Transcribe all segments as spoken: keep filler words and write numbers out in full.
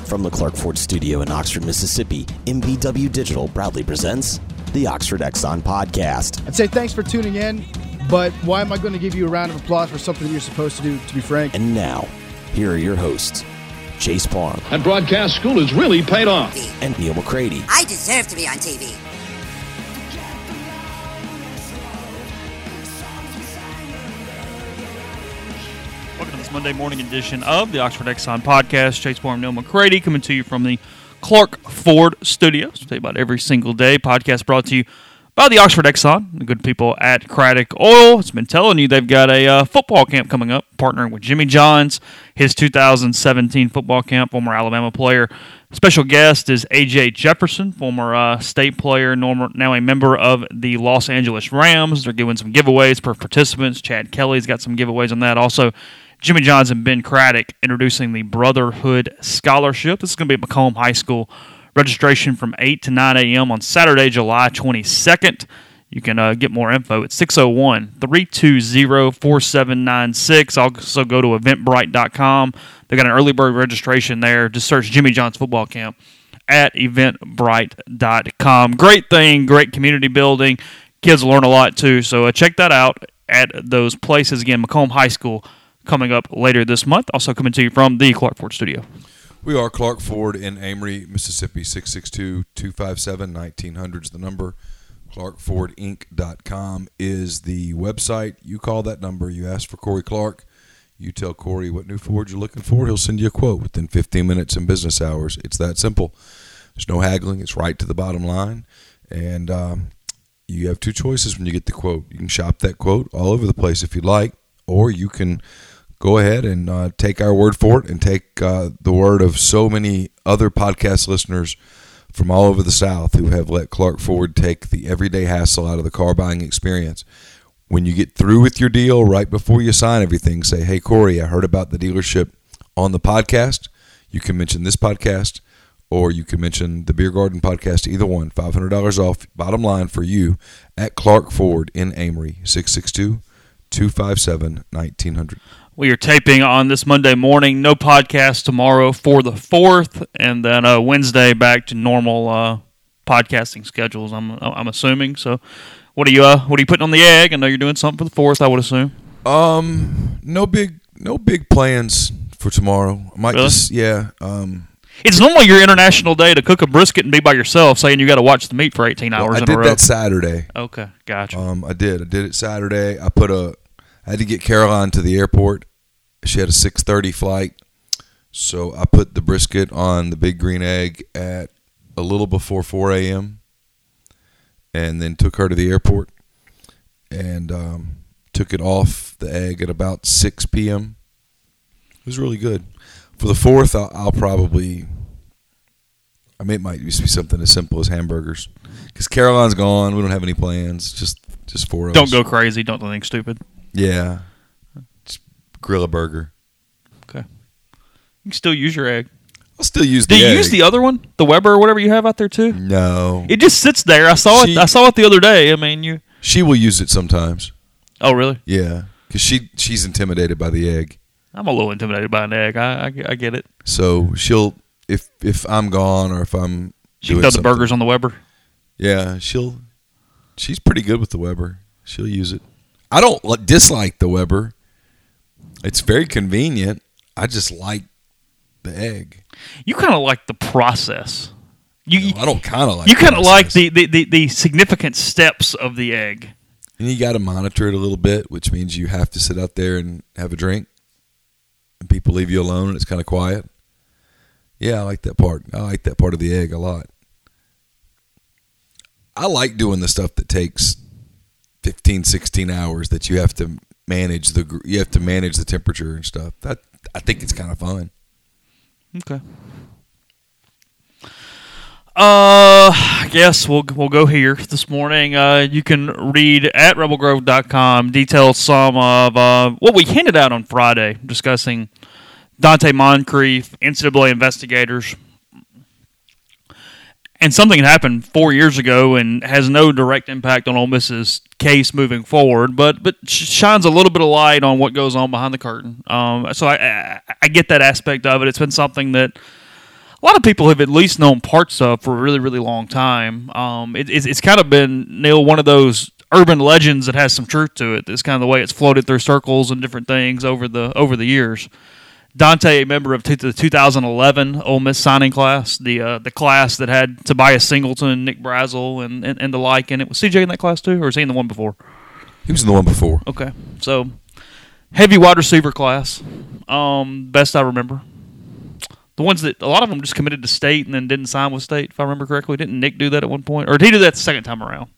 From the Clark Ford Studio in Oxford, Mississippi, M B W Digital proudly presents the Oxford Exxon Podcast. I'd say thanks for tuning in, but why am I going to give you a round of applause for something that you're supposed to do, to be frank? And now, here are your hosts, Chase Parham. And broadcast school has really paid off. And Neil McCready. I deserve to be on T V. Welcome to this Monday morning edition of the Oxford Exxon Podcast. Chase Parham, Neil McCready coming to you from the Clark Ford Studios. We tell you about every single day. Podcast brought to you by the Oxford Exxon, the good people at Craddock Oil. It's been telling you they've got a uh, football camp coming up, partnering with Jimmy Johns, his two thousand seventeen football camp, former Alabama player. Special guest is A J Jefferson, former uh, state player, now a member of the Los Angeles Rams. They're giving some giveaways per participants. Chad Kelly's got some giveaways on that. Also, Jimmy Johns and Ben Craddock introducing the Brotherhood Scholarship. This is going to be at Macomb High School. Registration from eight to nine a.m. on Saturday, July twenty-second. You can uh, get more info at six oh one, three two zero, four seven nine six. Also go to eventbrite dot com. They got an early bird registration there. Just search Jimmy John's Football Camp at eventbrite dot com. Great thing, great community building. Kids learn a lot too, so uh, check that out at those places. Again, Macomb High School coming up later this month. Also coming to you from the Clark Ford Studio. We are Clark Ford in Amory, Mississippi. Six six two, two five seven, one nine hundred is the number. clark ford inc dot com is the website. You call that number. You ask for Corey Clark. You tell Corey what new Ford you're looking for. He'll send you a quote within fifteen minutes in business hours. It's that simple. There's no haggling. It's right to the bottom line. And um, you have two choices when you get the quote. You can shop that quote all over the place if you'd like, or you can go ahead and uh, take our word for it and take uh, the word of so many other podcast listeners from all over the South who have let Clark Ford take the everyday hassle out of the car buying experience. When you get through with your deal, right before you sign everything, say, hey, Corey, I heard about the dealership on the podcast. You can mention this podcast, or you can mention the Beer Garden podcast, either one. five hundred dollars off, bottom line for you, at Clark Ford in Amory, six six two, two five seven, one nine hundred. We are taping on this Monday morning. No podcast tomorrow for the fourth, and then uh, Wednesday back to normal uh, podcasting schedules. I'm I'm assuming. So, what are you uh, what are you putting on the egg? I know you're doing something for the fourth. I would assume. Um, no big no big plans for tomorrow. I might Really? just yeah. Um, It's normally your international day to cook a brisket and be by yourself, saying you got to watch the meat for eighteen hours well, I in did a row. that Saturday. Okay, gotcha. Um, I did. I did it Saturday. I put a. I had to get Caroline to the airport. She had a six thirty flight, so I put the brisket on the Big Green Egg at a little before four a.m. and then took her to the airport and um, took it off the egg at about six p.m. It was really good. For the fourth, I'll, I'll probably, I mean, it might just be something as simple as hamburgers because Caroline's gone. We don't have any plans, just, just four of Don't us. go crazy. Don't do anything stupid. Yeah. Grill a burger. Okay. You can still use your egg. I'll still use Do the you egg. use the other one, the Weber or whatever you have out there too? No. It just sits there. I saw She- it. I saw it the other day. I mean, you. She will use it sometimes. Oh, really? Yeah. Because she, she's intimidated by the egg. I'm a little intimidated by an egg. I, I, I get it. So she'll, if if I'm gone or if I'm She can doing throw the something- burgers on the Weber. Yeah, she'll, she's pretty good with the Weber. She'll use it. I don't li- dislike the Weber. It's very convenient. I just like the egg. You kind of like the process. You, No, I don't kind of like You kind of the like process. the, the, the, the significant steps of the egg. And you got to monitor it a little bit, which means you have to sit out there and have a drink. And people leave you alone and it's kind of quiet. Yeah, I like that part. I like that part of the egg a lot. I like doing the stuff that takes fifteen, sixteen hours that you have to manage the gr- you have to manage the temperature and stuff. That I think it's kind of fun. Okay. Uh, I guess we'll we'll go here this morning. Uh, you can read at rebel grove dot com details some of uh, what we handed out on Friday, discussing Dante Moncrief, N C double A investigators, and something that happened four years ago and has no direct impact on Ole Miss's case moving forward, but but shines a little bit of light on what goes on behind the curtain. Um, so I, I I get that aspect of it. It's been something that a lot of people have at least known parts of for a really, really long time. Um, it, it's, it's kind of been, Neil, one of those urban legends that has some truth to it. That's kind of the way it's floated through circles and different things over the over the years. Dante, a member of the two thousand eleven Ole Miss signing class, the uh, the class that had Tobias Singleton, Nick Brazel, and, and, and the like in it. Was C J in that class too, or was he in the one before? He was in the one before. Okay, so heavy wide receiver class, um, best I remember. The ones that, a lot of them just committed to State and then didn't sign with State, if I remember correctly. Didn't Nick do that at one point? Or did he do that the second time around?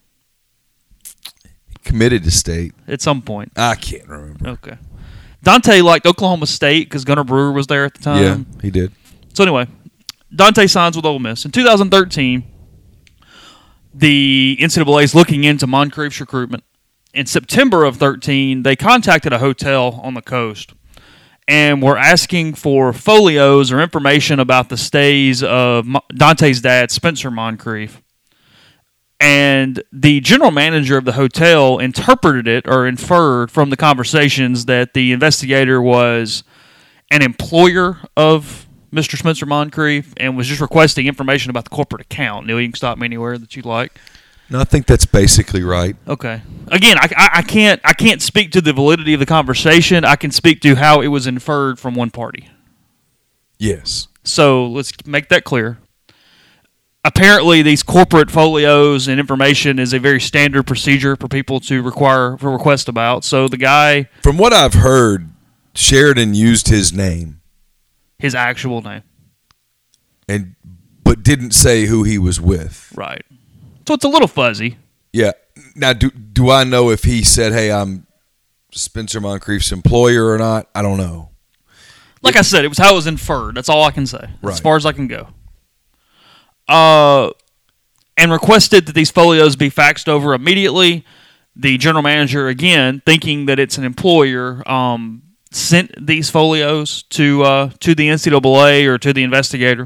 Committed to State. At some point. I can't remember. Okay. Dante liked Oklahoma State because Gunnar Brewer was there at the time. Yeah, he did. So anyway, Dante signs with Ole Miss. In two thousand thirteen, the N C double A is looking into Moncrief's recruitment. In September of thirteen, they contacted a hotel on the coast and were asking for folios or information about the stays of Dante's dad, Spencer Moncrief. And the general manager of the hotel interpreted it or inferred from the conversations that the investigator was an employer of Mister Spencer Moncrief and was just requesting information about the corporate account. Neil, you can stop me anywhere that you like. No, I think that's basically right. Okay. Again, I, I, I can't I can't speak to the validity of the conversation. I can speak to how it was inferred from one party. Yes. So let's make that clear. Apparently, these corporate folios and information is a very standard procedure for people to require for request about. So the guy, from what I've heard, Sheridan used his name, his actual name, and but didn't say who he was with. Right. So it's a little fuzzy. Yeah. Now, do do I know if he said, "Hey, I'm Spencer Moncrief's employer" or not? I don't know. Like it, I said, it was how it was inferred. That's all I can say. Right. As far as I can go. Uh, and requested that these folios be faxed over immediately. The general manager, again, thinking that it's an employer, um, sent these folios to uh, to the N C double A or to the investigator,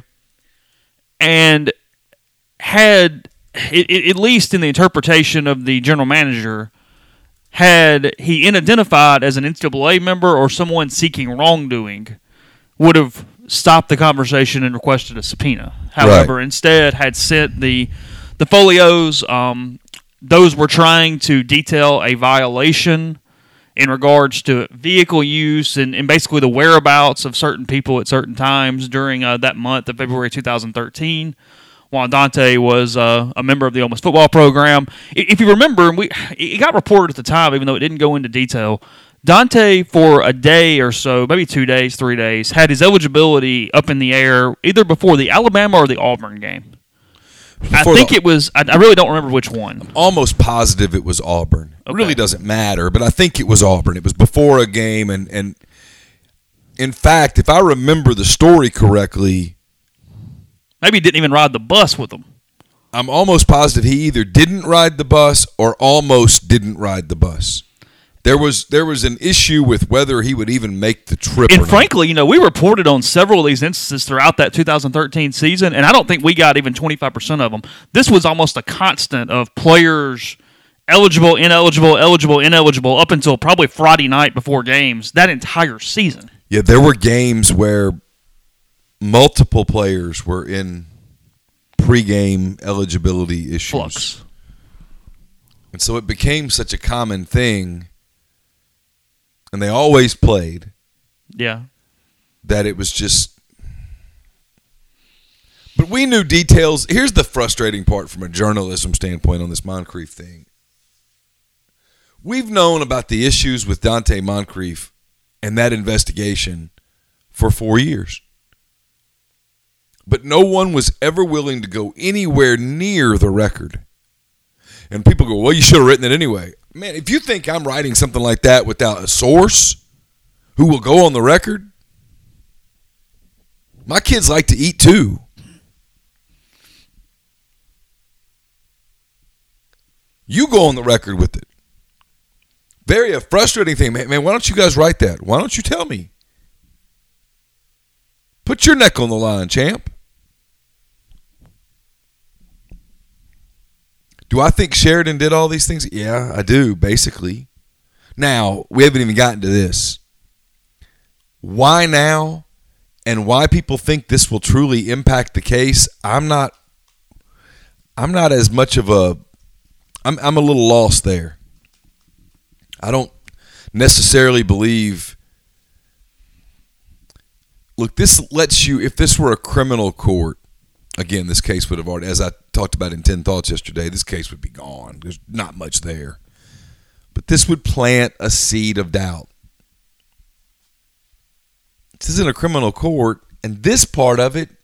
and had, it, it, at least in the interpretation of the general manager, had he identified as an N C double A member or someone seeking wrongdoing, would have stopped the conversation and requested a subpoena. However, right. instead had sent the the folios. Um, those were trying to detail a violation in regards to vehicle use and, and basically the whereabouts of certain people at certain times during uh, that month of February two thousand thirteen, while Dante was uh, a member of the Ole Miss football program. If you remember, we it got reported at the time, even though it didn't go into detail, Dante, for a day or so, maybe two days, three days, had his eligibility up in the air either before the Alabama or the Auburn game. Before I think the, it was, I, I really don't remember which one. I'm almost positive it was Auburn. Okay. It really doesn't matter, but I think it was Auburn. It was before a game, and, and in fact, if I remember the story correctly, maybe he didn't even ride the bus with them. I'm almost positive he either didn't ride the bus or almost didn't ride the bus. There was there was an issue with whether he would even make the trip. And or frankly, you know, we reported on several of these instances throughout that two thousand thirteen season, and I don't think we got even twenty-five percent of them. This was almost a constant of players eligible, ineligible, eligible, ineligible up until probably Friday night before games that entire season. Yeah, there were games where multiple players were in pregame eligibility issues. Flux. And so it became such a common thing. And they always played. Yeah. That it was just. But we knew details. Here's the frustrating part from a journalism standpoint on this Moncrief thing. We've known about the issues with Dante Moncrief and that investigation for four years. But no one was ever willing to go anywhere near the record. And people go, well, you should have written it anyway. Man, if you think I'm writing something like that without a source who will go on the record, my kids like to eat too. You go on the record with it. Very a frustrating thing. Man, man, why don't you guys write that? Why don't you tell me? Put your neck on the line, champ. Do I think Sheridan did all these things? Yeah, I do, basically. Now, we haven't even gotten to this. Why now? And why people think this will truly impact the case, I'm not I'm not as much of a I'm I'm a little lost there. I don't necessarily believe. Look, this lets you, if this were a criminal court, again, this case would have already, as I talked about in ten Thoughts yesterday, this case would be gone. There's not much there. But this would plant a seed of doubt. This isn't a criminal court, and this part of it,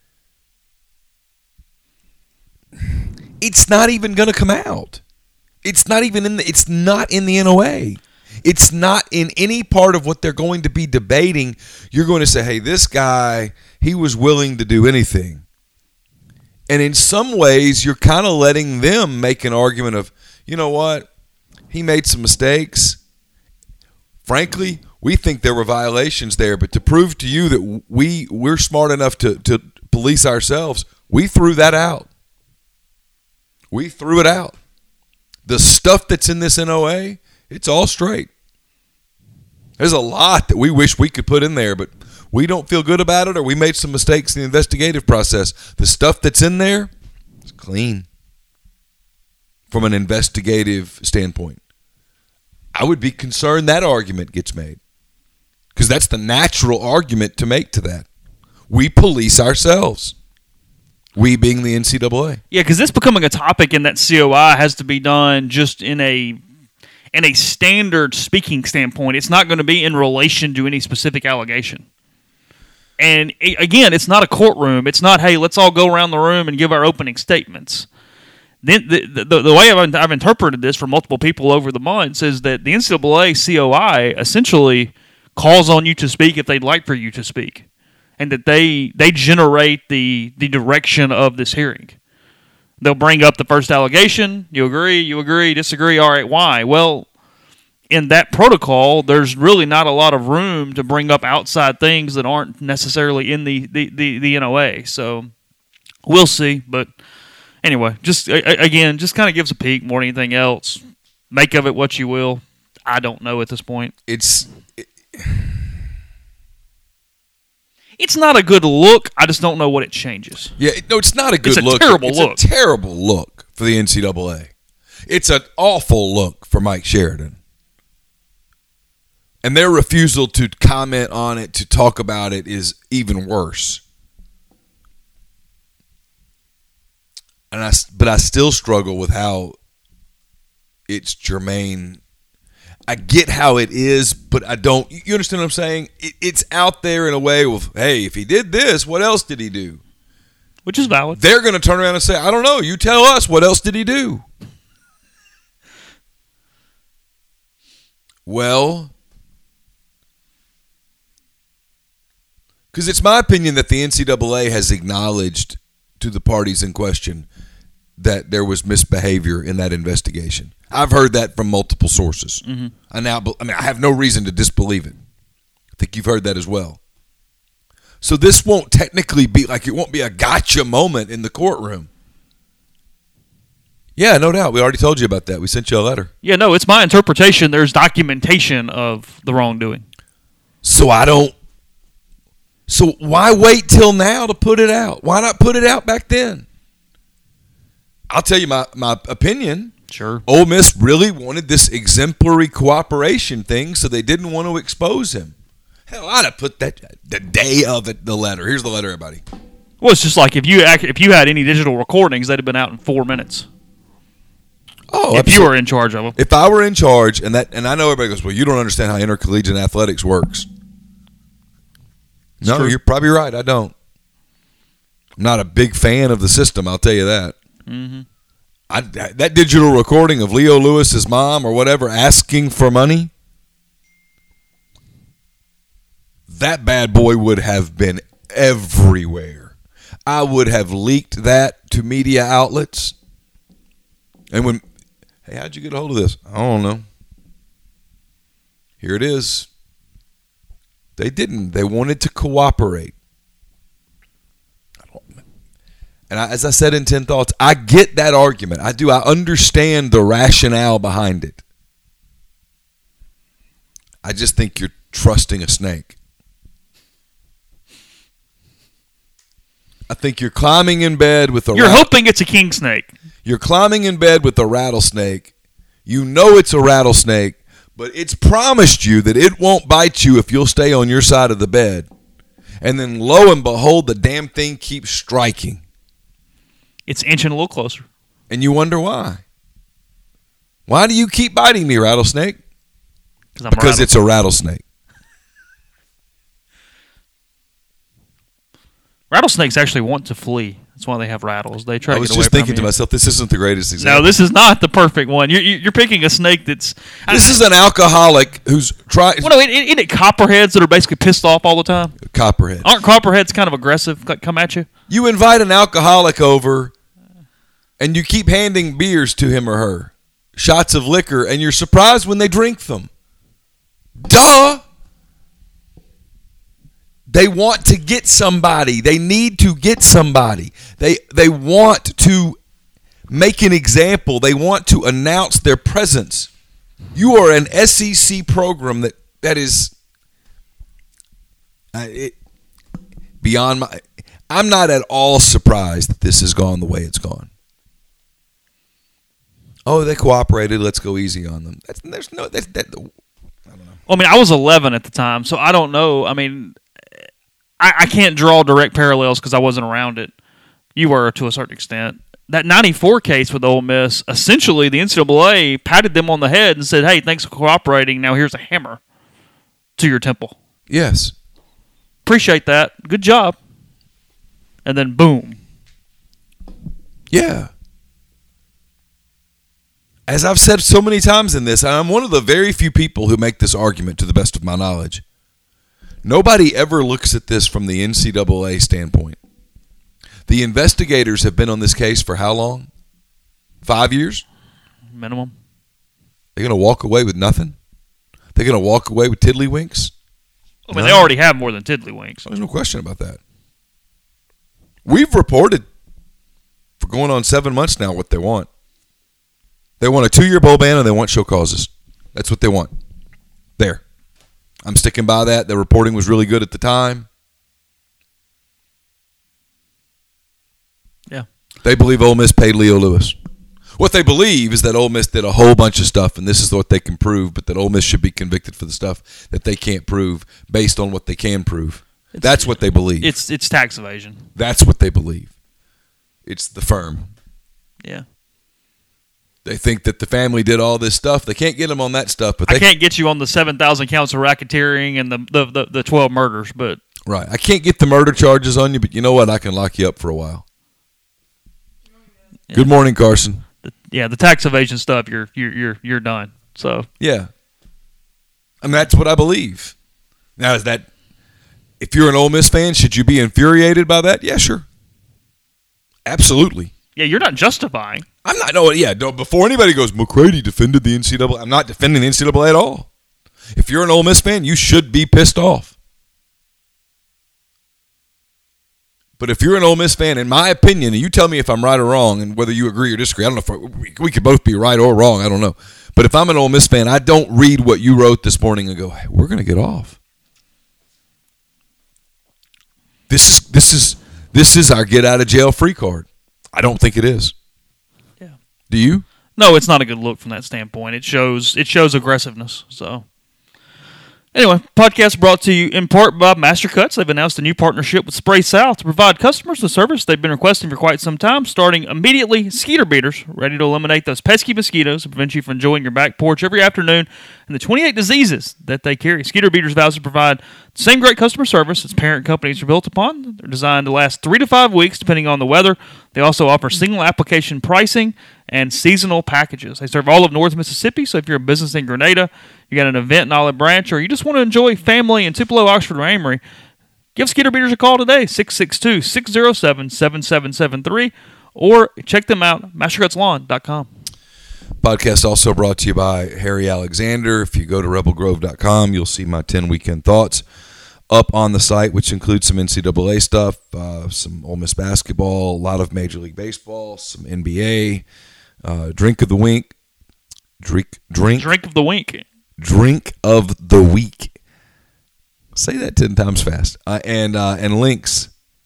it's not even going to come out. It's not even in the, it's not in the N O A. It's not in any part of what they're going to be debating. You're going to say, hey, this guy, he was willing to do anything. And in some ways, you're kind of letting them make an argument of, you know what, he made some mistakes. Frankly, we think there were violations there, but to prove to you that we, we're smart enough to, to police ourselves, we threw that out. We threw it out. The stuff that's in this N O A, it's all straight. There's a lot that we wish we could put in there, but we don't feel good about it, or we made some mistakes in the investigative process. The stuff that's in there is clean from an investigative standpoint. I would be concerned that argument gets made, because that's the natural argument to make to that. We police ourselves. We being the N C double A. Yeah, because this becoming a topic in that C O I has to be done just in a in a standard speaking standpoint. It's not going to be in relation to any specific allegation. And it, again, it's not a courtroom. It's not, hey, let's all go around the room and give our opening statements. Then the, the, the, the way I've, I've interpreted this from multiple people over the months is that the N C double A C O I essentially calls on you to speak if they'd like for you to speak, and that they they generate the the direction of this hearing. They'll bring up the first allegation. You agree, you agree, disagree. All right, why? Well, in that protocol, there's really not a lot of room to bring up outside things that aren't necessarily in the, the, the, the N O A. So we'll see. But anyway, just again, just kind of gives a peek more than anything else. Make of it what you will. I don't know at this point. It's it, It's not a good look. I just don't know what it changes. Yeah, no, it's not a good it's a look. Terrible it's look. a terrible look for the N C double A. It's an awful look for Mike Sheridan. And their refusal to comment on it, to talk about it, is even worse. And I, but I still struggle with how it's germane. I get how it is, but I don't. You understand what I'm saying? It, it's out there in a way of, hey, if he did this, what else did he do? Which is valid. They're going to turn around and say, I don't know. You tell us, what else did he do? Well, because it's my opinion that the N C double A has acknowledged to the parties in question that there was misbehavior in that investigation. I've heard that from multiple sources. Mm-hmm. I now, I mean, I have no reason to disbelieve it. I think you've heard that as well. So this won't technically be like, it won't be a gotcha moment in the courtroom. Yeah, no doubt. We already told you about that. We sent you a letter. Yeah, no, it's my interpretation. There's documentation of the wrongdoing. So I don't. So why wait till now to put it out? Why not put it out back then? I'll tell you my, my opinion. Sure. Ole Miss really wanted this exemplary cooperation thing, so they didn't want to expose him. Hell, I'd have put that the day of it, the letter. Here's the letter, everybody. Well, it's just like if you act, if you had any digital recordings, they'd have been out in four minutes. Oh, if absolutely. you were in charge of them. If I were in charge, and that, and I know everybody goes, well, you don't understand how intercollegiate athletics works. It's no, true. You're probably right. I don't. I'm not a big fan of the system, I'll tell you that. Mm-hmm. I, that digital recording of Leo Lewis's mom or whatever asking for money, that bad boy would have been everywhere. I would have leaked that to media outlets. And when, hey, how'd you get a hold of this? I don't know. Here it is. They didn't. They wanted to cooperate. And I, as I said in ten Thoughts, I get that argument. I do. I understand the rationale behind it. I just think you're trusting a snake. I think you're climbing in bed with a You're rat- hoping it's a king snake. You're climbing in bed with a rattlesnake. You know it's a rattlesnake, but it's promised you that it won't bite you if you'll stay on your side of the bed. And then lo and behold, the damn thing keeps striking. It's inching a little closer. And you wonder why. Why do you keep biting me, rattlesnake? I'm Because a it's a rattlesnake. Rattlesnakes actually want to flee. That's why they have rattles. They try I to was get away just from thinking you. to myself, this isn't the greatest No, example. this is not the perfect one. You're, you're picking a snake that's... This is an alcoholic who's trying... Well, no, isn't it copperheads that are basically pissed off all the time? Copperhead. Aren't copperheads kind of aggressive, like come at you? You invite an alcoholic over, and you keep handing beers to him or her, shots of liquor, and you're surprised when they drink them. Duh! They want to get somebody. They need to get somebody. They they want to make an example. They want to announce their presence. You are an S E C program that, that is uh, it, beyond my... I'm not at all surprised that this has gone the way it's gone. Oh, they cooperated. Let's go easy on them. That's, there's no... That, that, I don't know. Well, I mean, I was eleven at the time, so I don't know. I mean... I, I can't draw direct parallels because I wasn't around it. You were to a certain extent. That ninety-four case with Ole Miss, essentially the N C double A patted them on the head and said, hey, thanks for cooperating. Now here's a hammer to your temple. Yes. Appreciate that. Good job. And then boom. Yeah. As I've said so many times in this, I'm one of the very few people who make this argument to the best of my knowledge. Nobody ever looks at this from the N C double A standpoint. The investigators have been on this case for how long? Five years? Minimum. They're going to walk away with nothing? They're going to walk away with tiddlywinks? I mean, they already have more than tiddlywinks. There's no question about that. We've reported for going on seven months now what they want. They want a two-year bowl ban and they want show causes. That's what they want. There. I'm sticking by that. The reporting was really good at the time. Yeah. They believe Ole Miss paid Leo Lewis. What they believe is that Ole Miss did a whole bunch of stuff, and this is what they can prove, but that Ole Miss should be convicted for the stuff that they can't prove based on what they can prove. It's, That's what they believe. It's it's tax evasion. That's what they believe. It's the firm. Yeah. They think that the family did all this stuff. They can't get them on that stuff, but they I can't get you on the seven thousand counts of racketeering and the, the, the, the twelve murders, but... Right. I can't get the murder charges on you, but you know what? I can lock you up for a while. Yeah. Good morning, Carson. The, yeah, the tax evasion stuff, you're you're you're you're done. So Yeah. I mean, that's what I believe. Now, is that... If you're an Ole Miss fan, should you be infuriated by that? Yeah, sure. Absolutely. yeah, you're not justifying. I'm not, no, yeah, no, before anybody goes, McCready defended the N C double A, I'm not defending the N C double A at all. If you're an Ole Miss fan, you should be pissed off. But if you're an Ole Miss fan, in my opinion, and you tell me if I'm right or wrong, and whether you agree or disagree, I don't know if we, we could both be right or wrong, I don't know. But if I'm an Ole Miss fan, I don't read what you wrote this morning and go, hey, we're going to get off. This is this is this is our get out of jail free card. I don't think it is. Yeah. Do you? No, it's not a good look from that standpoint. It shows it shows aggressiveness. So anyway, podcast brought to you in part by Master Cuts. They've announced a new partnership with Spray South to provide customers the service they've been requesting for quite some time, starting immediately Skeeter Beaters, ready to eliminate those pesky mosquitoes and prevent you from enjoying your back porch every afternoon and the twenty-eight diseases that they carry. Skeeter Beaters vows to provide the same great customer service its parent companies are built upon. They're designed to last three to five weeks, depending on the weather. They also offer single application pricing and seasonal packages. They serve all of North Mississippi, so if you're a business in Grenada, you got an event in Olive Branch, or you just want to enjoy family in Tupelo, Oxford, or Amory, give Skeeter Beaters a call today, six six two, six zero seven, seven seven seven three, or check them out, master cuts lawn dot com. Podcast also brought to you by Harry Alexander. If you go to rebel grove dot com, you'll see my ten weekend thoughts up on the site, which includes some N C double A stuff, uh, some Ole Miss basketball, a lot of Major League Baseball, some N B A, uh, drink of the week, drink, drink, Drink of the week. drink of the week. Say that ten times fast, uh, and uh, and links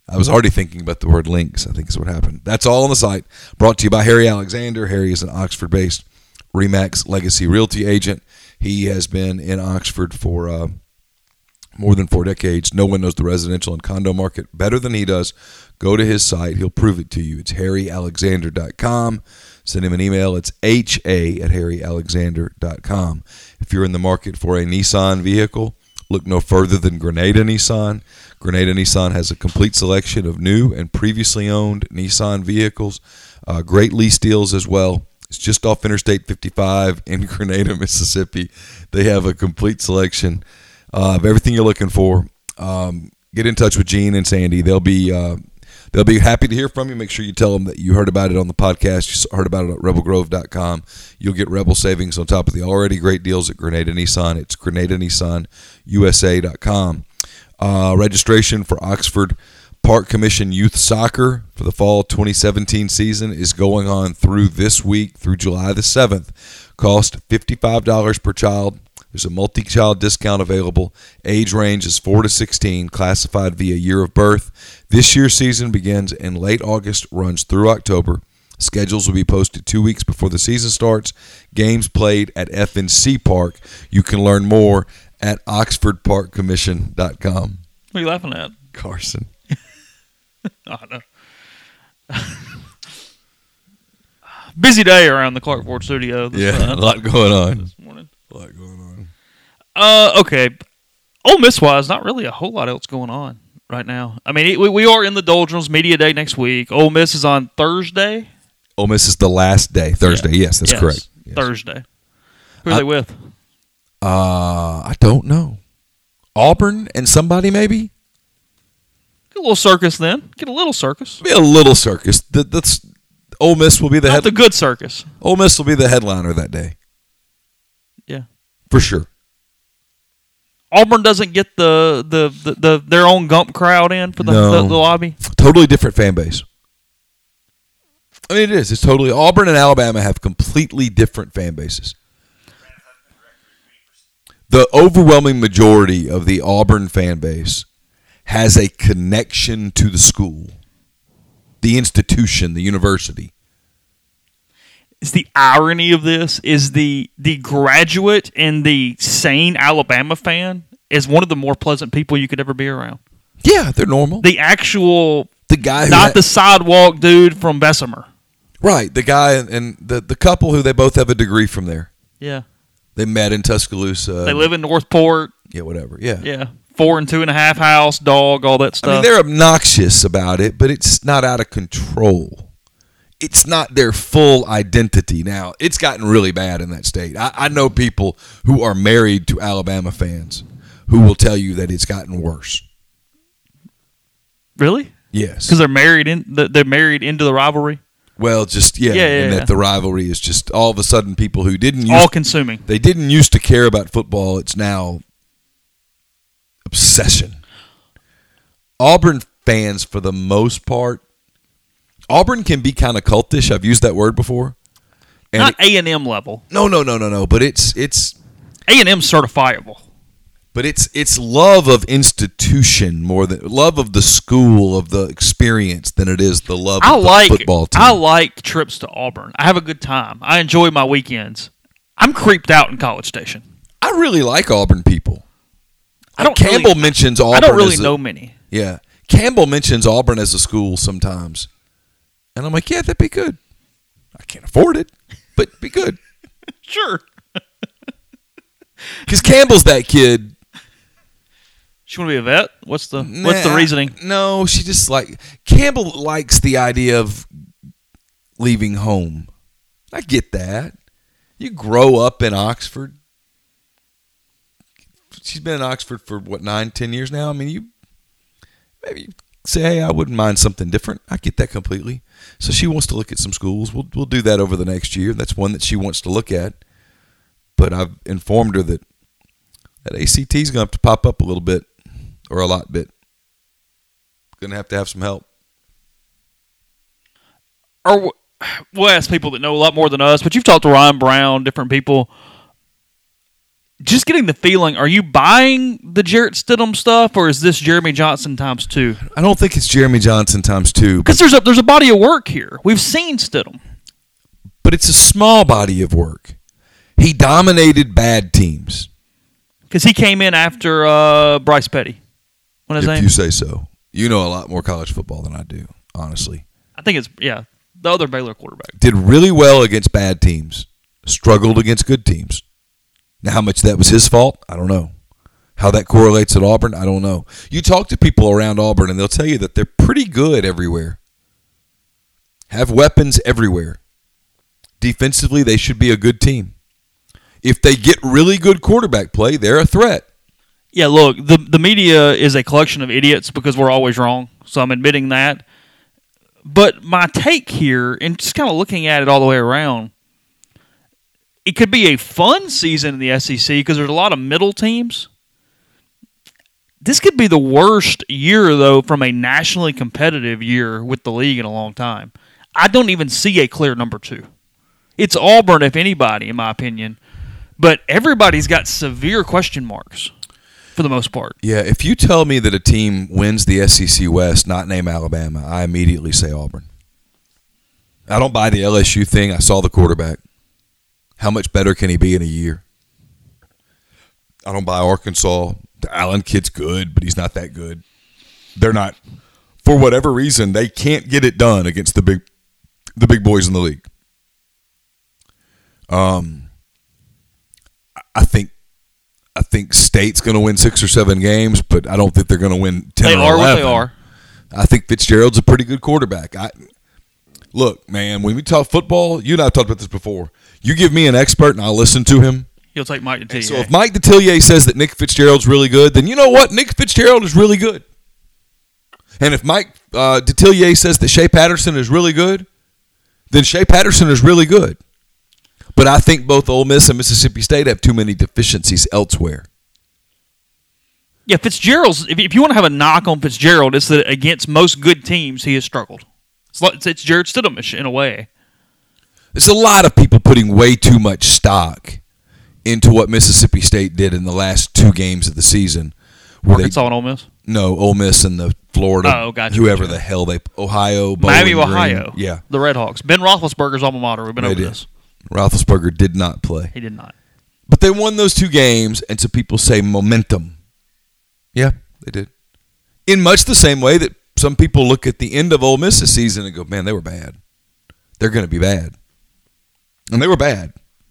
I was already thinking about the word links, I think is what happened. That's all on the site. Brought to you by Harry Alexander. Harry is an Oxford-based RE/MAX Legacy Realty agent. He has been in Oxford for uh, more than four decades. No one knows the residential and condo market better than he does. Go to his site. He'll prove it to you. It's harry alexander dot com. Send him an email. It's h a at harry alexander dot com. If you're in the market for a Nissan vehicle, look no further than Grenada Nissan. Grenada Nissan has a complete selection of new and previously owned Nissan vehicles. Uh, great lease deals as well. It's just off Interstate fifty-five in Grenada, Mississippi. They have a complete selection uh, of everything you're looking for. Um, get in touch with Gene and Sandy. They'll be uh, they'll be happy to hear from you. Make sure you tell them that you heard about it on the podcast. You heard about it at rebel grove dot com. You'll get Rebel savings on top of the already great deals at Grenada Nissan. It's grenada nissan u s a dot com. Uh, registration for Oxford Park Commission Youth Soccer for the fall twenty seventeen season is going on through this week, through July the seventh. Cost fifty-five dollars per child. There's a multi-child discount available. Age range is four to sixteen, classified via year of birth. This year's season begins in late August, runs through October. Schedules will be posted two weeks before the season starts. Games played at F N C Park. You can learn more at oxford park commission dot com. What are you laughing at? Carson. I know. Busy day around the Clark Ford studio. This Yeah, uh, a lot going on. This morning. A lot going on. Uh, okay. Ole Miss wise, not really a whole lot else going on right now. I mean, it, we, we are in the doldrums. Media day next week. Ole Miss is on Thursday. Ole Miss is the last day. Thursday. Yeah. Yes, that's yes, correct. Yes. Thursday. Who are I, they with? Uh, I don't know. Auburn and somebody maybe. Get a little circus then. Get a little circus. Be a little circus. The, that's Ole Miss will be the Not head. the good circus. Ole Miss will be the headliner that day Yeah. for sure. Auburn doesn't get the the, the, the their own Gump crowd in for the, No. the, the lobby. Totally different fan base. I mean, it is. It's totally. Auburn and Alabama have completely different fan bases. The overwhelming majority of the Auburn fan base has a connection to the school, the institution, the university. It's the irony of this is the the graduate and the sane Alabama fan is one of the more pleasant people you could ever be around. Yeah, they're normal. The actual, The guy, who not had- the sidewalk dude from Bessemer. right? The guy and, and the the couple who they both have a degree from there. Yeah, They met in Tuscaloosa. they live in Northport. Yeah, whatever. Yeah. Yeah, four and two and a half house, dog, all that stuff. I mean, they're obnoxious about it, but it's not out of control. It's not their full identity. Now, it's gotten really bad in that state. I, I know people who are married to Alabama fans who will tell you that it's gotten worse. Really? Yes. Because they're married in. They're married into the rivalry. Well, just yeah, Yeah, yeah, and yeah. that the rivalry is just all of a sudden people who didn't All use consuming. they didn't used to care about football. It's now obsession. Auburn fans, for the most part, Auburn can be kind of cultish. I've used that word before. And Not it- A and M level. no, no, no, no, no. But it's it's A and M certifiable. but it's it's love of institution more than love of the school, of the experience, than it is the love I of the like football team. I like trips to Auburn. I have a good time. I enjoy my weekends. I'm creeped out in College Station. I really like Auburn people. I don't Campbell really, mentions Auburn. I don't really as a- know many. Yeah, Campbell mentions Auburn as a school sometimes, and I'm like, yeah, that'd be good. I can't afford it, but be good. Sure. Because Campbell's that kid. She want to be a vet? What's the What's the Nah, reasoning? No, she just like Campbell likes the idea of leaving home. I get that. You grow up in Oxford. She's been in Oxford for what nine, ten years now. I mean, you maybe say, hey, I wouldn't mind something different. I get that completely. So she wants to look at some schools. We'll we'll do that over the next year. That's one that she wants to look at. But I've informed her that that A C T is going to have to pop up a little bit, or a lot bit. Going to have to have some help. Or we'll ask people that know a lot more than us. But you've talked to Ryan Brown, different people. just getting the feeling, are you buying the Jarrett Stidham stuff, or is this Jeremy Johnson times two? I don't think it's Jeremy Johnson times two. Because there's a, there's a body of work here. We've seen Stidham. But it's a small body of work. He dominated bad teams. Because he came in after uh, Bryce Petty. What is If his name? you say so. You know a lot more college football than I do, honestly. I think it's, yeah, the other Baylor quarterback. Did really well against bad teams. Struggled against good teams. Now, how much that was his fault, I don't know. How that correlates at Auburn, I don't know. You talk to people around Auburn, and they'll tell you that they're pretty good everywhere. Have weapons everywhere. Defensively, they should be a good team. If they get really good quarterback play, they're a threat. Yeah, look, the the media is a collection of idiots because we're always wrong, so I'm admitting that. But my take here, and just kind of looking at it all the way around, it could be a fun season in the S E C because there's a lot of middle teams. This could be the worst year, though, from a nationally competitive year with the league in a long time. I don't even see a clear number two. It's Auburn, if anybody, in my opinion. But everybody's got severe question marks for the most part. Yeah, if you tell me that a team wins the S E C West, not named Alabama, I immediately say Auburn. I don't buy the L S U thing. I saw the quarterback. How much better can he be in a year? I don't buy Arkansas. The Allen kid's good, but he's not that good. They're not, for whatever reason, they can't get it done against the big, the big boys in the league. Um, I think, I think State's going to win six or seven games, but I don't think they're going to win ten They or are eleven. what they are. I think Fitzgerald's a pretty good quarterback. I look, man. When we talk football, you and I have talked about this before. You give me an expert, and I'll listen to him. He'll take Mike Detillier. So if Mike Detillier says that Nick Fitzgerald's really good, then you know what? Nick Fitzgerald is really good. And if Mike uh, Detillier says that Shea Patterson is really good, then Shea Patterson is really good. But I think both Ole Miss and Mississippi State have too many deficiencies elsewhere. Yeah, Fitzgerald's, if, if you want to have a knock on Fitzgerald, it's that against most good teams, he has struggled. It's, like, it's Jarrett Stidham-ish in a way. There's a lot of people putting way too much stock into what Mississippi State did in the last two games of the season. Arkansas and Ole Miss? No, Ole Miss and the Florida, Oh, gotcha, whoever gotcha. the hell they, Ohio, Bowling Miami, Green. Ohio. Yeah. The Redhawks. Ben Roethlisberger's alma mater. We've been They over did. this. Roethlisberger did not play. He did not. But they won those two games, and so people say momentum. Yeah, they did. In much the same way that some people look at the end of Ole Miss's season and go, man, they were bad. They're going to be bad. And they were bad.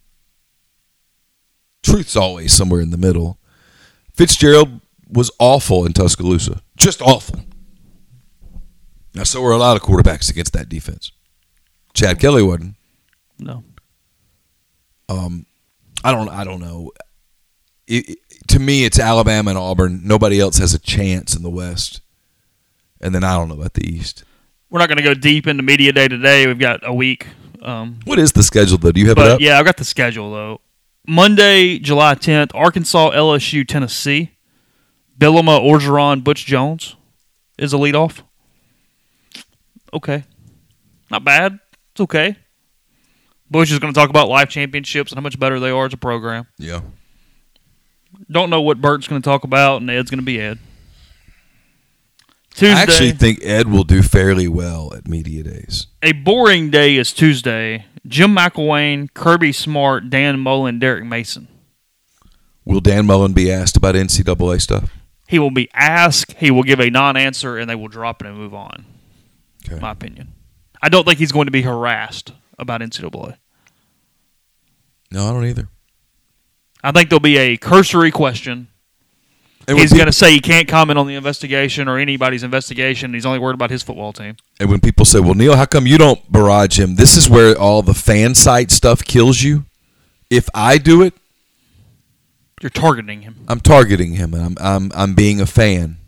Truth's always somewhere in the middle. Fitzgerald was awful in Tuscaloosa. Just awful. Now, so were a lot of quarterbacks against that defense. Chad Kelly wasn't. No. Um, I don't. I don't know. It, it, to me, it's Alabama and Auburn. Nobody else has a chance in the West. And then I don't know about the East. We're not going to go deep into media day today. We've got a week. Um, What is the schedule, though? Do you have it but up? yeah, I've got the schedule though. Monday, July tenth, Arkansas, L S U, Tennessee. Bielema, Orgeron, Butch Jones is a leadoff. Okay, not bad. It's okay. Bush is going to talk about life championships and how much better they are as a program. Yeah. Don't know what Bert's going to talk about, and Ed's going to be Ed. Tuesday. I actually think Ed will do fairly well at media days. A boring day is Tuesday. Jim McElwain, Kirby Smart, Dan Mullen, Derek Mason. Will Dan Mullen be asked about N C double A stuff? He will be asked, he will give a non-answer, and they will drop it and move on, Okay. in my opinion. I don't think he's going to be harassed about N C double A. No, I don't either. I think there'll be a cursory question. And He's when going to peop- say he can't comment on the investigation or anybody's investigation. He's only worried about his football team. And when people say, well, Neil, how come you don't barrage him? This is where all the fan site stuff kills you. If I do it, You're targeting him. I'm targeting him, and I'm I'm I'm being a fan.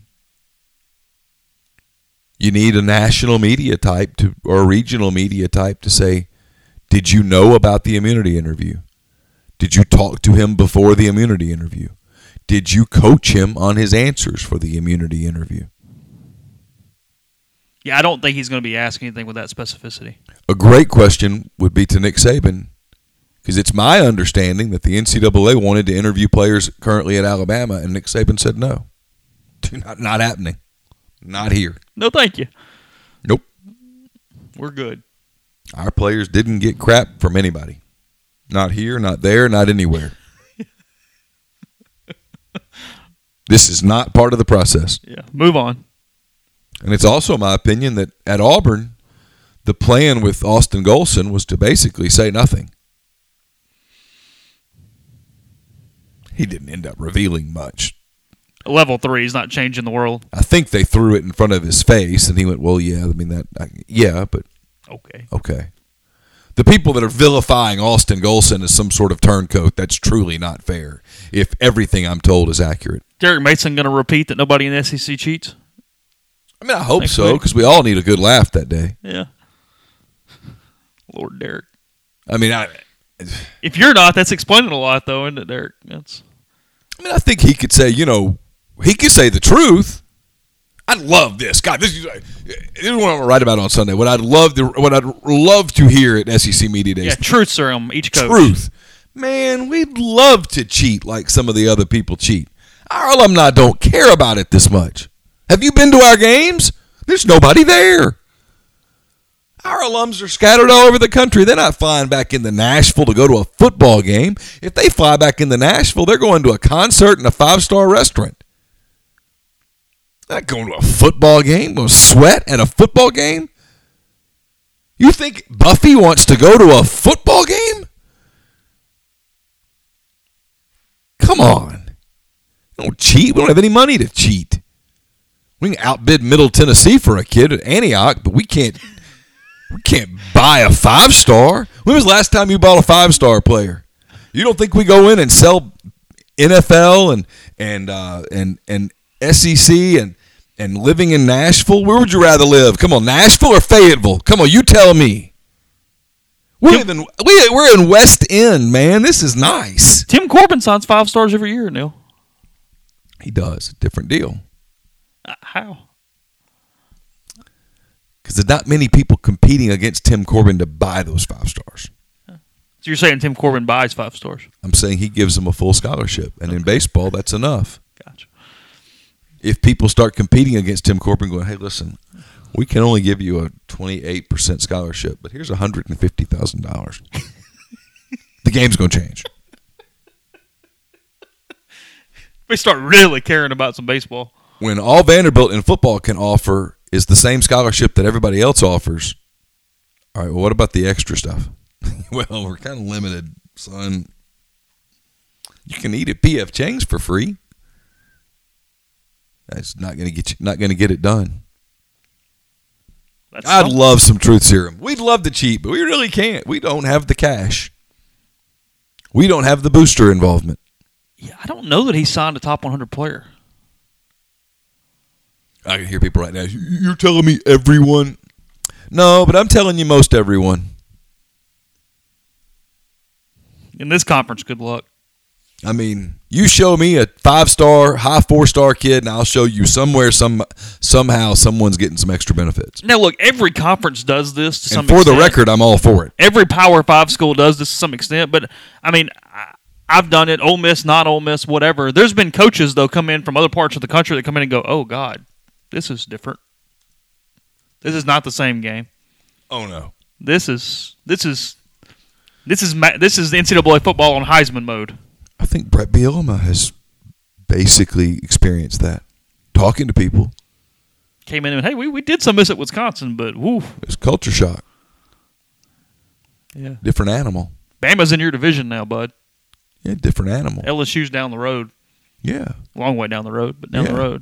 You need a national media type to or a regional media type to say, did you know about the immunity interview? Did you talk to him before the immunity interview? Did you coach him on his answers for the immunity interview? Yeah, I don't think he's going to be asking anything with that specificity. A great question would be to Nick Saban. Because it's my understanding that the N C double A wanted to interview players currently at Alabama, and Nick Saban said no. Not, not happening. Not here. No, thank you. Nope. We're good. Our players didn't get crap from anybody. Not here, not there, not anywhere. This is not part of the process. Yeah, move on. And it's also my opinion that at Auburn, the plan with Austin Golson was to basically say nothing. He didn't end up revealing much. Level three is not changing the world. I think they threw it in front of his face, and he went, well, yeah, I mean, that, I, yeah, but Okay. okay. The people that are vilifying Austin Golson as some sort of turncoat, that's truly not fair, if everything I'm told is accurate. Derek Mason going to repeat that nobody in the S E C cheats? I mean, I hope Next so, week. because we all need a good laugh that day. Yeah. Lord Derek. I mean, I, If you're not, that's explaining a lot, though, isn't it, Derek? That's. I mean, I think he could say, you know, he could say the truth. I'd love this. God, this is, this is what I'm going to write about on Sunday. What I'd love to, what I'd love to hear at S E C Media Days. Yeah, truth serum, each coach. Truth. Man, we'd love to cheat like some of the other people cheat. Our alumni don't care about it this much. Have you been to our games? There's nobody there. Our alums are scattered all over the country. They're not flying back into Nashville to go to a football game. If they fly back into Nashville, they're going to a concert and a five-star restaurant. They're not going to a football game, going to sweat at a football game. You think Buffy wants to go to a football game? Come on. We don't cheat. We don't have any money to cheat. We can outbid Middle Tennessee for a kid at Antioch, but we can't we can't buy a five-star. When was the last time you bought a five-star player? You don't think we go in and sell N F L and and uh, and and S E C and and living in Nashville? Where would you rather live? Come on, Nashville or Fayetteville? Come on, you tell me. We live in, we, we're in West End, man. This is nice. Tim Corbin signs five stars every year, Neil. He does. Different deal. Uh, how? Because there's not many people competing against Tim Corbin to buy those five stars. So you're saying Tim Corbin buys five stars? I'm saying he gives them a full scholarship. And in baseball, that's enough. Gotcha. If people start competing against Tim Corbin going, hey, listen, we can only give you a twenty-eight percent scholarship, but here's one hundred fifty thousand dollars. The game's going to change. We start really caring about some baseball. When all Vanderbilt in football can offer is the same scholarship that everybody else offers, all right, well, what about the extra stuff? Well, we're kind of limited, son. You can eat at P F Chang's for free. That's not going to get you, not going to get it done. That's I'd something. love some truth serum. We'd love to cheat, but we really can't. We don't have the cash. We don't have the booster involvement. Yeah, I don't know that he signed a top one hundred player. I can hear people right now. You're telling me everyone? No, but I'm telling you most everyone. In this conference, good luck. I mean, you show me a five-star, high four-star kid, and I'll show you somewhere, some somehow, someone's getting some extra benefits. Now, look, every conference does this to some And for extent. the record, I'm all for it. Every Power Five school does this to some extent, but I mean, I, I've done it. Ole Miss, not Ole Miss, whatever. There's been coaches though come in from other parts of the country that come in and go, "Oh God, this is different. This is not the same game. Oh no, This is this is this is ma- this is the N C double A football on Heisman mode." I think Brett Bielema has basically experienced that. Talking to people, Came in and hey, we, we did some of this at Wisconsin, but woo, it's culture shock. yeah. Different animal. Bama's in your division now, bud. Yeah, different animal. L S U's down the road, Yeah. long way down the road, but down Yeah. the road.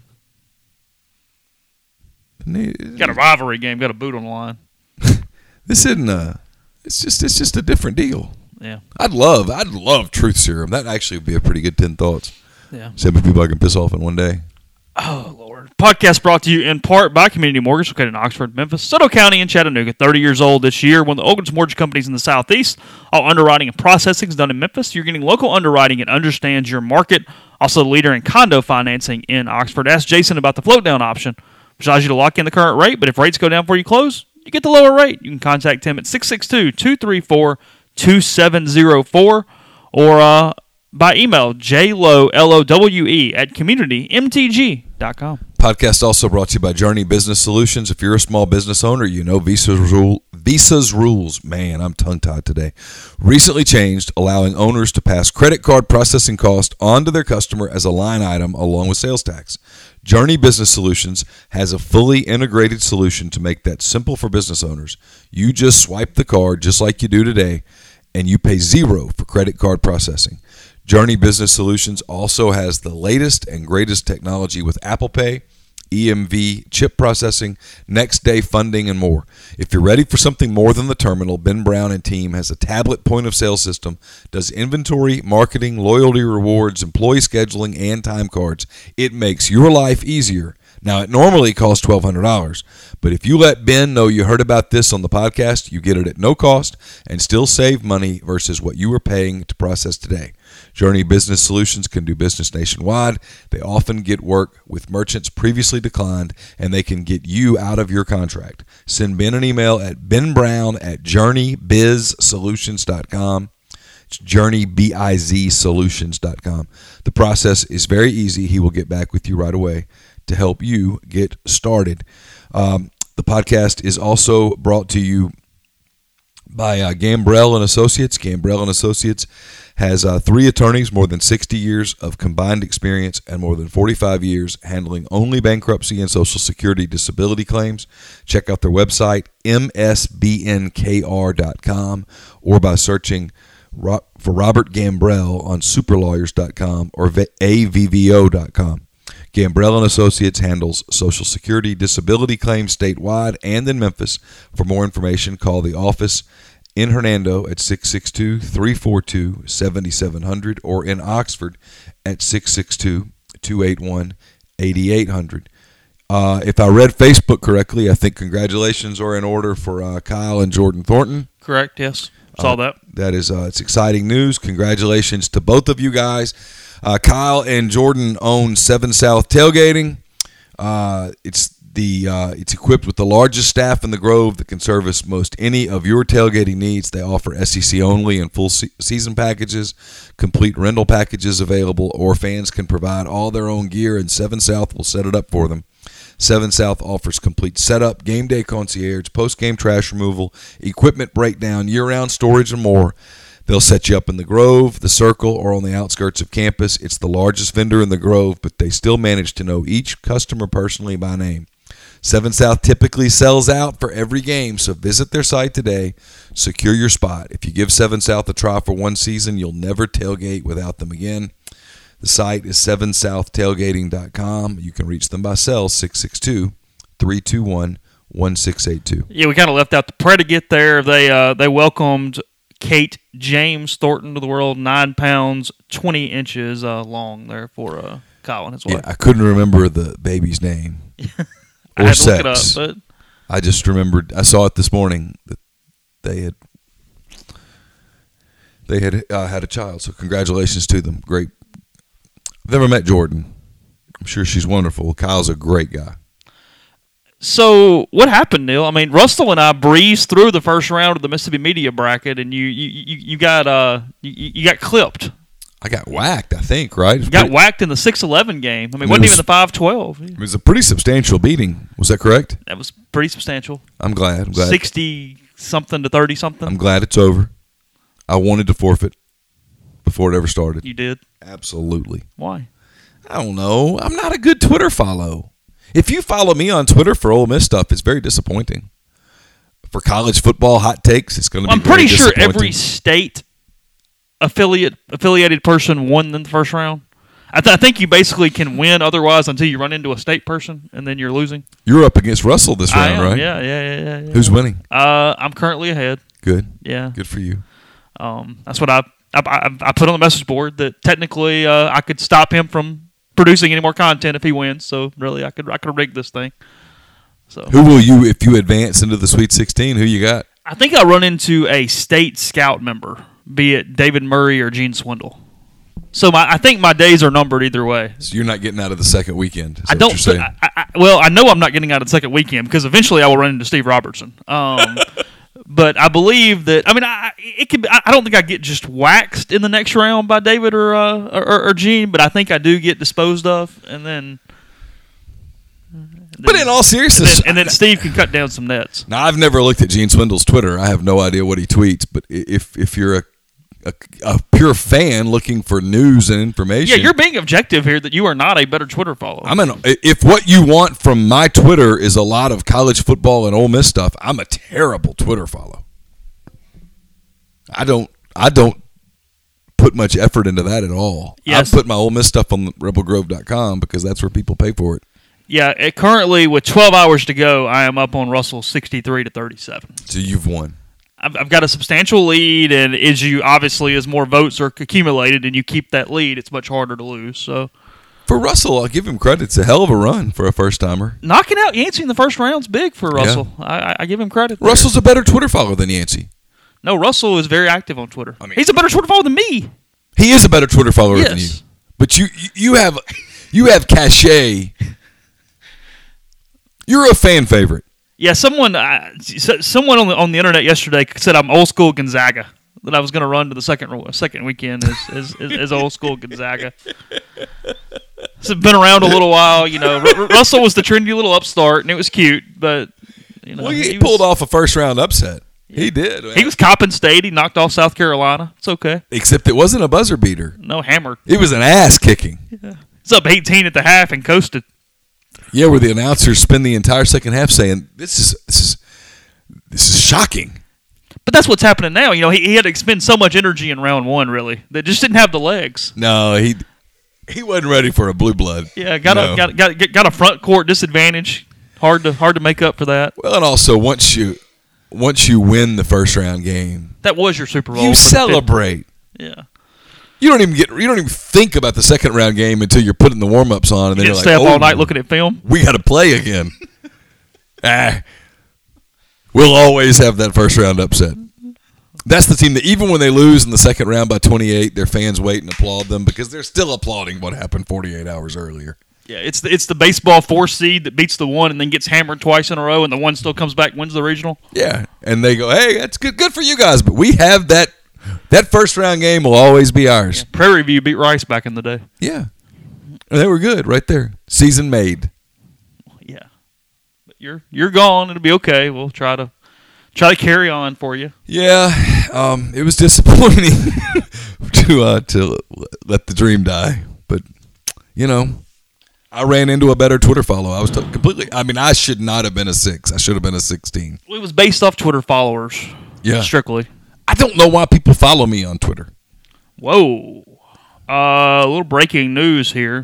Got a rivalry game, got a boot on the line. This isn't a. It's just it's just a different deal. Yeah, I'd love I'd love truth serum. That actually would be a pretty good ten thoughts. yeah. Seven people I can piss off in one day. Oh, Lord. Podcast brought to you in part by Community Mortgage, located in Oxford, Memphis, Soto County, and Chattanooga. thirty years old this year. One of the oldest mortgage companies in the Southeast. All underwriting and processing is done in Memphis. You're getting local underwriting and understands your market. Also the leader in condo financing in Oxford. Ask Jason about the float down option, which allows you to lock in the current rate, but if rates go down before you close, you get the lower rate. You can contact him at six six two, two three four, two seven zero four or uh, by email, jlowe, L O W E, at community m t g dot com. Podcast also brought to you by Journey Business Solutions. If you're a small business owner, you know Visa's, rule, Visa's rules. Man, I'm tongue-tied today. Recently changed, allowing owners to pass credit card processing cost onto their customer as a line item along with sales tax. Journey Business Solutions has a fully integrated solution to make that simple for business owners. You just swipe the card just like you do today, and you pay zero for credit card processing. Journey Business Solutions also has the latest and greatest technology with Apple Pay, E M V, chip processing, next day funding, and more. If you're ready for something more than the terminal, Ben Brown and team has a tablet point of sale system, does inventory, marketing, loyalty rewards, employee scheduling, and time cards. It makes your life easier. Now, it normally costs twelve hundred dollars, but if you let Ben know you heard about this on the podcast, you get it at no cost and still save money versus what you were paying to process today. Journey Business Solutions can do business nationwide. They often get work with merchants previously declined, and they can get you out of your contract. Send Ben an email at benbrown at journey biz solutions dot com. It's journey biz solutions dot com. The process is very easy. He will get back with you right away to help you get started. Um, the podcast is also brought to you by uh, Gambrell and Associates. Gambrell and Associates has uh, three attorneys, more than sixty years of combined experience, and more than forty-five years handling only bankruptcy and Social Security disability claims. Check out their website, m s b n k r dot com, or by searching ro- for Robert Gambrell on super lawyers dot com or a v v o dot com. Gambrell and Associates handles Social Security disability claims statewide and in Memphis. For more information, call the office in Hernando at six six two, three four two, seven seven zero zero or in Oxford at six six two, two eight one, eight eight zero zero. Uh, if I read Facebook correctly, I think congratulations are in order for uh, Kyle and Jordan Thornton. Correct, yes. Saw Uh, that. that is uh, it's exciting news. Congratulations to both of you guys. Uh, Kyle and Jordan own Seven South Tailgating. Uh, it's the uh, it's equipped with the largest staff in the Grove that can service most any of your tailgating needs. They offer S E C only and full se- season packages, complete rental packages available, or fans can provide all their own gear, and Seven South will set it up for them. Seven South offers complete setup, game day concierge, post-game trash removal, equipment breakdown, year-round storage, and more. They'll set you up in the Grove, the Circle, or on the outskirts of campus. It's the largest vendor in the Grove, but they still manage to know each customer personally by name. Seven South typically sells out for every game, so visit their site today. Secure your spot. If you give Seven South a try for one season, you'll never tailgate without them again. The site is seven south tailgating dot com. You can reach them by cell six six two, three two one, one six eight two. Yeah, we kind of left out the predicate there. They uh, they welcomed Kate James Thornton to the world, nine pounds, twenty inches uh, long there for uh, Kyle and his wife. Yeah, I couldn't remember the baby's name I or had to sex. look it up, but I just remembered, I saw it this morning that they had they had uh, had a child. So congratulations to them. Great. I've never met Jordan. I'm sure she's wonderful. Kyle's a great guy. So what happened, Neil? I mean, Russell and I breezed through the first round of the Mississippi Media Bracket, and you you, you, you got uh you, you got clipped. I got whacked, I think, right? You got pretty, whacked in the six eleven game. I mean, it wasn't it was, even the five twelve. It was a pretty substantial beating. Was that correct? That was pretty substantial. I'm glad. I'm glad. sixty-something to thirty-something. I'm glad it's over. I wanted to forfeit before it ever started. You did? Absolutely. Why? I don't know. I'm not a good Twitter follow. If you follow me on Twitter for Ole Miss stuff, it's very disappointing. For college football hot takes, it's going to well, be I'm pretty very sure disappointing. every state affiliate affiliated person won in the first round. I, th- I think you basically can win otherwise until you run into a state person, and then you're losing. You're up against Russell this I round, am, right? Yeah, yeah, yeah, yeah, yeah. Who's winning? Uh, I'm currently ahead. Good. Yeah. Good for you. Um, that's what I I, I I put on the message board that technically uh, I could stop him from producing any more content if he wins. So really, I could I could rig this thing. So Who will you, if you advance into the Sweet sixteen, who you got? I think I'll run into a state scout member, be it David Murray or Gene Swindle. So my, I think my days are numbered either way. So you're not getting out of the second weekend. Is I that don't. What you're saying? I, I, well, I know I'm not getting out of the second weekend because eventually I will run into Steve Robertson. Um, But I believe that. I mean, I it could. Be, I don't think I get just waxed in the next round by David or uh, or, or Gene, but I think I do get disposed of, and then. But in all seriousness, and then, and then Steve can cut down some nets. Now, I've never looked at Gene Swindle's Twitter. I have no idea what he tweets. But if if you're a a, a pure fan looking for news and information, yeah, you're being objective here. That you are not a better Twitter follower. I'm an. If what you want from my Twitter is a lot of college football and Ole Miss stuff, I'm a terrible Twitter follow. I don't. I don't put much effort into that at all. Yes. I put my Ole Miss stuff on rebel grove dot com because that's where people pay for it. Yeah, it, currently with twelve hours to go, I am up on Russell sixty-three to thirty-seven. So you've won. I've, I've got a substantial lead, and as you obviously as more votes are accumulated and you keep that lead, it's much harder to lose. So for Russell, I'll give him credit. It's a hell of a run for a first timer. Knocking out Yancey in the first round's big for Russell. Yeah. I, I give him credit. There. Russell's a better Twitter follower than Yancey. No, Russell is very active on Twitter. I mean, he's a better Twitter follower than me. He is a better Twitter follower yes. than you. But you you have you have cachet. You're a fan favorite. Yeah, someone uh, someone on the on the internet yesterday said I'm old school Gonzaga. That I was going to run to the second second weekend as as, as, as old school Gonzaga. It's been around a little while, you know. R- Russell was the trendy little upstart, and it was cute, but you know, well, he, he pulled was, off a first round upset. Yeah. He did. Man. He was Coppin State. He knocked off South Carolina. It's okay. Except it wasn't a buzzer beater. No, hammered. It was an ass kicking. Yeah. It's up eighteen at the half and coasted. Yeah, where the announcers spend the entire second half saying, "This is this is this is shocking." But that's what's happening now. You know, he, he had to expend so much energy in round one, really, that just didn't have the legs. No, he he wasn't ready for a blue blood. Yeah, got no. a got got got a front court disadvantage. Hard to hard to make up for that. Well, and also once you once you win the first round game, that was your Super Bowl. You celebrate. Yeah. You don't even get. You don't even think about the second round game until you're putting the warm ups on, and then you you're stay like, up "Oh, all night looking at film. We got to play again." ah, we'll always have that first round upset. That's the team that even when they lose in the second round by twenty-eight, their fans wait and applaud them because they're still applauding what happened forty-eight hours earlier. Yeah, it's the, it's the baseball four seed that beats the one and then gets hammered twice in a row, and the one still comes back and wins the regional. Yeah, and they go, "Hey, that's good, good for you guys," but we have that. That first round game will always be ours. Yeah, Prairie View beat Rice back in the day. Yeah. And they were good right there. Season made. Yeah. But you're you're gone. It'll be okay. We'll try to try to carry on for you. Yeah. Um, it was disappointing to uh, to let the dream die. But, you know, I ran into a better Twitter follow. I was t- completely – I mean, I should not have been a six. I should have been a sixteen. It was based off Twitter followers. Yeah. Strictly. I don't know why people follow me on Twitter. Whoa. Uh, a little breaking news here.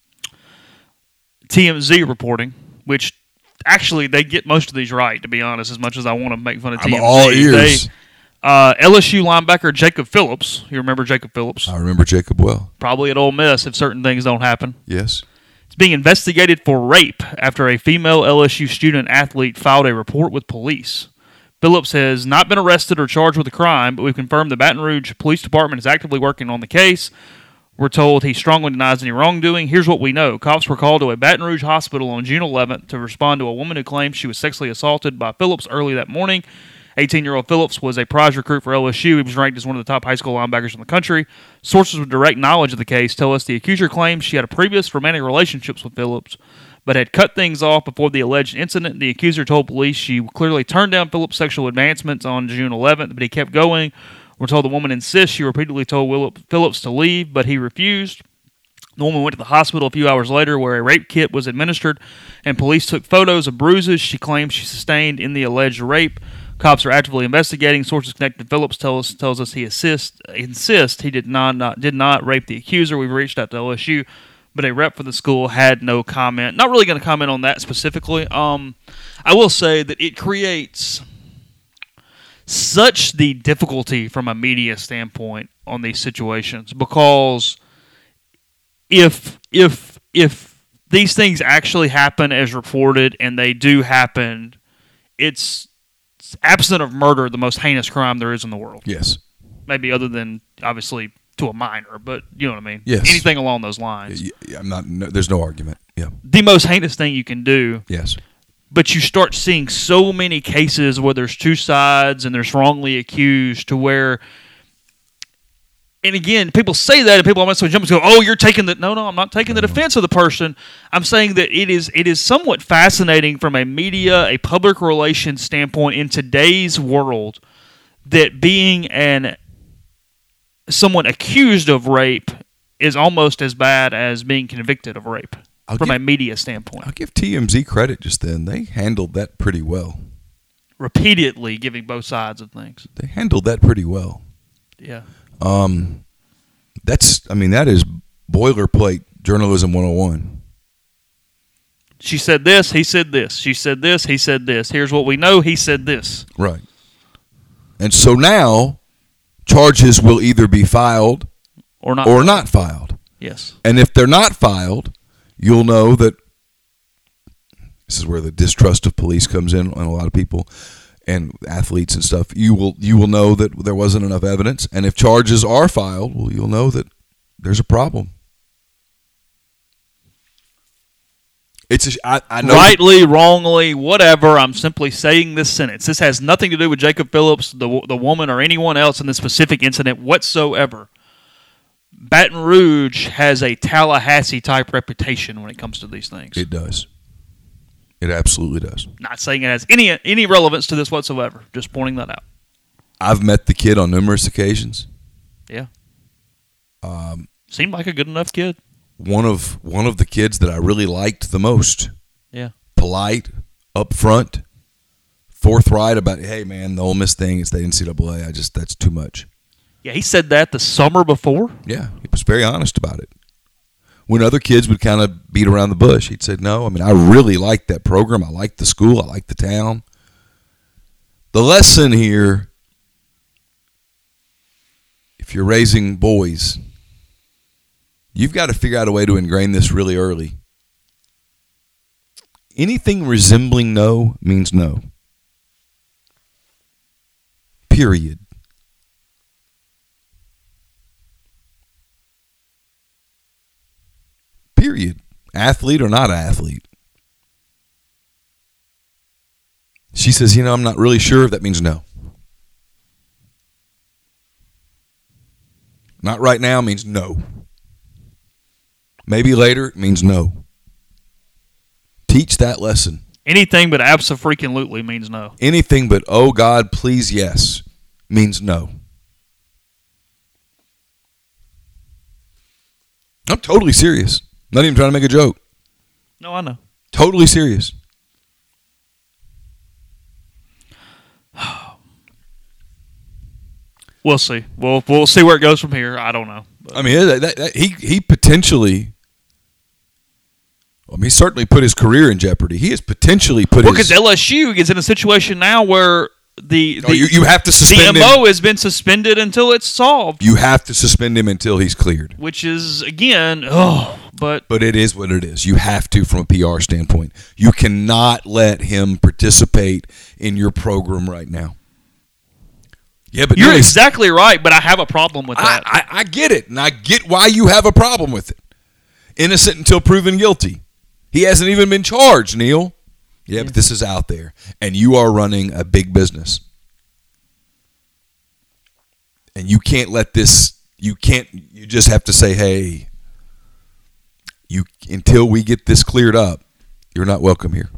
T M Z reporting, which actually they get most of these right, to be honest, as much as I want to make fun of T M Z. I'm all ears. They, uh, L S U linebacker Jacob Phillips. You remember Jacob Phillips? I remember Jacob well. Probably at Ole Miss if certain things don't happen. Yes. It's being investigated for rape after a female L S U student-athlete filed a report with police. Phillips has not been arrested or charged with a crime, but we've confirmed the Baton Rouge Police Department is actively working on the case. We're told he strongly denies any wrongdoing. Here's what we know. Cops were called to a Baton Rouge hospital on June eleventh to respond to a woman who claimed she was sexually assaulted by Phillips early that morning. eighteen-year-old Phillips was a prize recruit for L S U. He was ranked as one of the top high school linebackers in the country. Sources with direct knowledge of the case tell us the accuser claims she had a previous romantic relationships with Phillips, but had cut things off before the alleged incident. The accuser told police she clearly turned down Phillips' sexual advancements on June eleventh, but he kept going. We're told the woman insists she repeatedly told Phillips to leave, but he refused. The woman went to the hospital a few hours later where a rape kit was administered, and police took photos of bruises she claimed she sustained in the alleged rape. Cops are actively investigating. Sources connected to Phillips tell us, tells us he assist, insists he did not, not did not rape the accuser. We've reached out to L S U, but a rep for the school had no comment. Not really going to comment on that specifically. Um, I will say that it creates such the difficulty from a media standpoint on these situations, because if if if these things actually happen as reported, and they do happen, it's, it's absent of murder the most heinous crime there is in the world. Yes. Maybe other than obviously to a minor, but you know what I mean. Yes. Anything along those lines. Yeah, I'm not. No, there's no argument. Yeah. The most heinous thing you can do. Yes. but you start seeing so many cases where there's two sides and there's wrongly accused to where, and again, people say that and people almost jump and go, oh, you're taking the, no, no, I'm not taking the defense of the person. I'm saying that it is it is somewhat fascinating from a media, a public relations standpoint in today's world that being an someone accused of rape is almost as bad as being convicted of rape I'll from give, a media standpoint. I'll give T M Z credit just then. They handled that pretty well. Repeatedly giving both sides of things. They handled that pretty well. Yeah. Um, that's, I mean, that is boilerplate journalism one oh one. She said this, he said this. She said this, he said this. Here's what we know, he said this. Right. And so now charges will either be filed Or not. or not filed. Yes. And if they're not filed, you'll know that this is where the distrust of police comes in on a lot of people and athletes and stuff. You will you will know that there wasn't enough evidence. And if charges are filed, well, you'll know that there's a problem. It's a, I, I know Rightly, wrongly, whatever, I'm simply saying this sentence. This has nothing to do with Jacob Phillips, the the woman, or anyone else in this specific incident whatsoever. Baton Rouge has a Tallahassee-type reputation when it comes to these things. it does. It absolutely does. Not saying it has any any relevance to this whatsoever. Just pointing that out. I've met the kid on numerous occasions. Yeah. Um, Seemed like a good enough kid. one of one of the kids that I really liked the most. Yeah. Polite, upfront, forthright about, hey man, the Ole Miss thing is the N C double A. I just that's too much. Yeah, he said that the summer before. Yeah, he was very honest about it. When other kids would kind of beat around the bush, he'd say, no, I mean, I really liked that program. I liked the school. I liked the town. The lesson here, if you're raising boys, you've got to figure out a way to ingrain this really early. Anything resembling no means no. Period. Period. Athlete or not athlete. She says, you know, I'm not really sure. That means no. Not right now means no. Maybe later means no. Teach that lesson. Anything but abso-freaking-lutely means no. Anything but, oh God, please yes, means no. I'm totally serious. Not even trying to make a joke. No, I know. Totally serious. We'll see. We'll we'll see where it goes from here. I don't know. But. I mean, that, that, that, he he potentially. I mean, he certainly put his career in jeopardy. He has potentially put well, his. because L S U is in a situation now where the, the oh, you, you have to suspend the M O him. has been suspended until it's solved. You have to suspend him until he's cleared. Which is again, oh, but But it is what it is. You have to from a P R standpoint. You cannot let him participate in your program right now. Yeah, but you're no, exactly right. But I have a problem with that. I, I, I get it, and I get why you have a problem with it. Innocent until proven guilty. He hasn't even been charged, Neil. Yeah, yeah, but this is out there, and you are running a big business, and you can't let this. You can't. You just have to say, "Hey, you." Until we get this cleared up, you're not welcome here.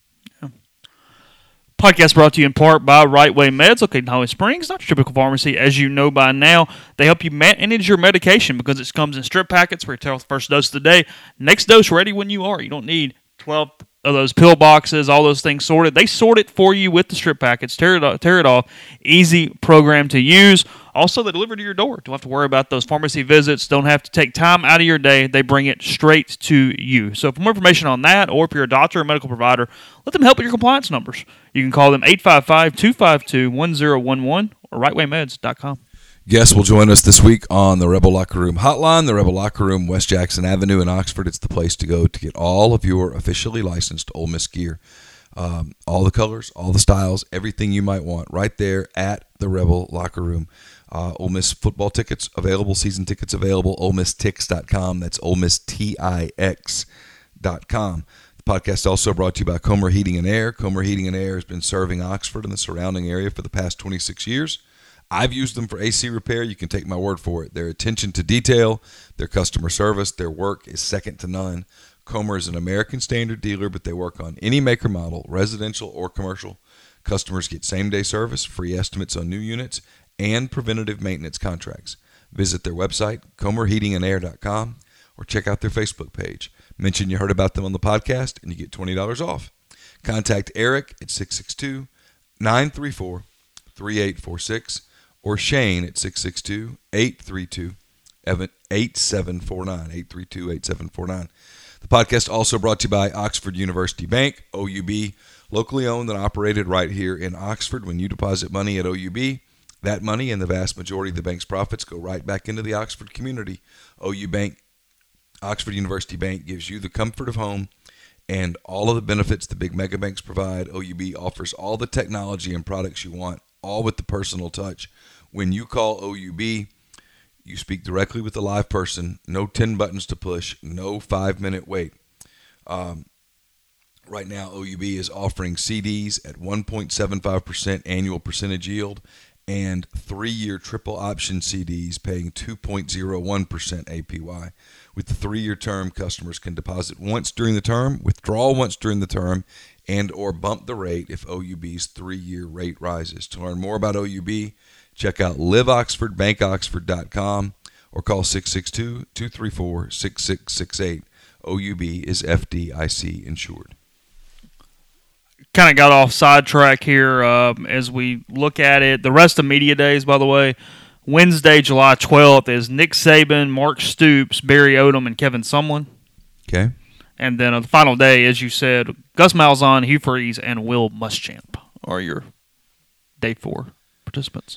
Podcast brought to you in part by Right Way Meds, located in Holly Springs, not your typical pharmacy. As you know by now, they help you manage your medication because it comes in strip packets for your first dose of the day. Next dose ready when you are. You don't need twelve of those pill boxes, all those things sorted. They sort it for you with the strip packets. Tear it off. Tear it off. Easy program to use. Also, they deliver to your door. Don't have to worry about those pharmacy visits. Don't have to take time out of your day. They bring it straight to you. So for more information on that, or if you're a doctor or medical provider, let them help with your compliance numbers. You can call them eight five five, two five two, one zero one one or right way meds dot com. Guests will join us this week on the Rebel Locker Room Hotline. The Rebel Locker Room, West Jackson Avenue in Oxford. It's the place to go to get all of your officially licensed Ole Miss gear. Um, all the colors, all the styles, everything you might want right there at the Rebel Locker Room. Uh, Ole Miss football tickets available, season tickets available, Ole Miss Tix dot com. That's Ole Miss T I X dot com. The podcast is also brought to you by Comer Heating and Air. Comer Heating and Air has been serving Oxford and the surrounding area for the past twenty-six years. I've used them for A C repair. You can take my word for it. Their attention to detail, their customer service, their work is second to none. Comer is an American standard dealer, but they work on any maker model, residential or commercial. Customers get same-day service, free estimates on new units, and preventative maintenance contracts. Visit their website, comer heating and air dot com, or check out their Facebook page. Mention you heard about them on the podcast, and you get twenty dollars off. Contact Eric at six six two, nine three four, three eight four six or Shane at six six two, eight three two, eight seven four nine, eight three two, eight seven four nine. The podcast also brought to you by Oxford University Bank, O U B, locally owned and operated right here in Oxford. When you deposit money at O U B, that money and the vast majority of the bank's profits go right back into the Oxford community. O U Bank, Oxford University Bank gives you the comfort of home and all of the benefits the big mega banks provide. O U B offers all the technology and products you want, all with the personal touch. When you call O U B, you speak directly with a live person, no ten buttons to push, no five-minute wait. Um, right now, O U B is offering C Ds at one point seven five percent annual percentage yield and three-year triple option C Ds paying two point zero one percent A P Y. With the three-year term, customers can deposit once during the term, withdraw once during the term, and or bump the rate if O U B's three-year rate rises. To learn more about O U B, check out live oxford bank oxford dot com or call six six two, two three four, six six six eight. O U B is F D I C insured. Kind of got off sidetrack here um, as we look at it. The rest of media days, by the way, Wednesday, July twelfth is Nick Saban, Mark Stoops, Barry Odom, and Kevin Sumlin. Okay. And then on the final day, as you said, Gus Malzahn, Hugh Freeze, and Will Muschamp are your day four participants.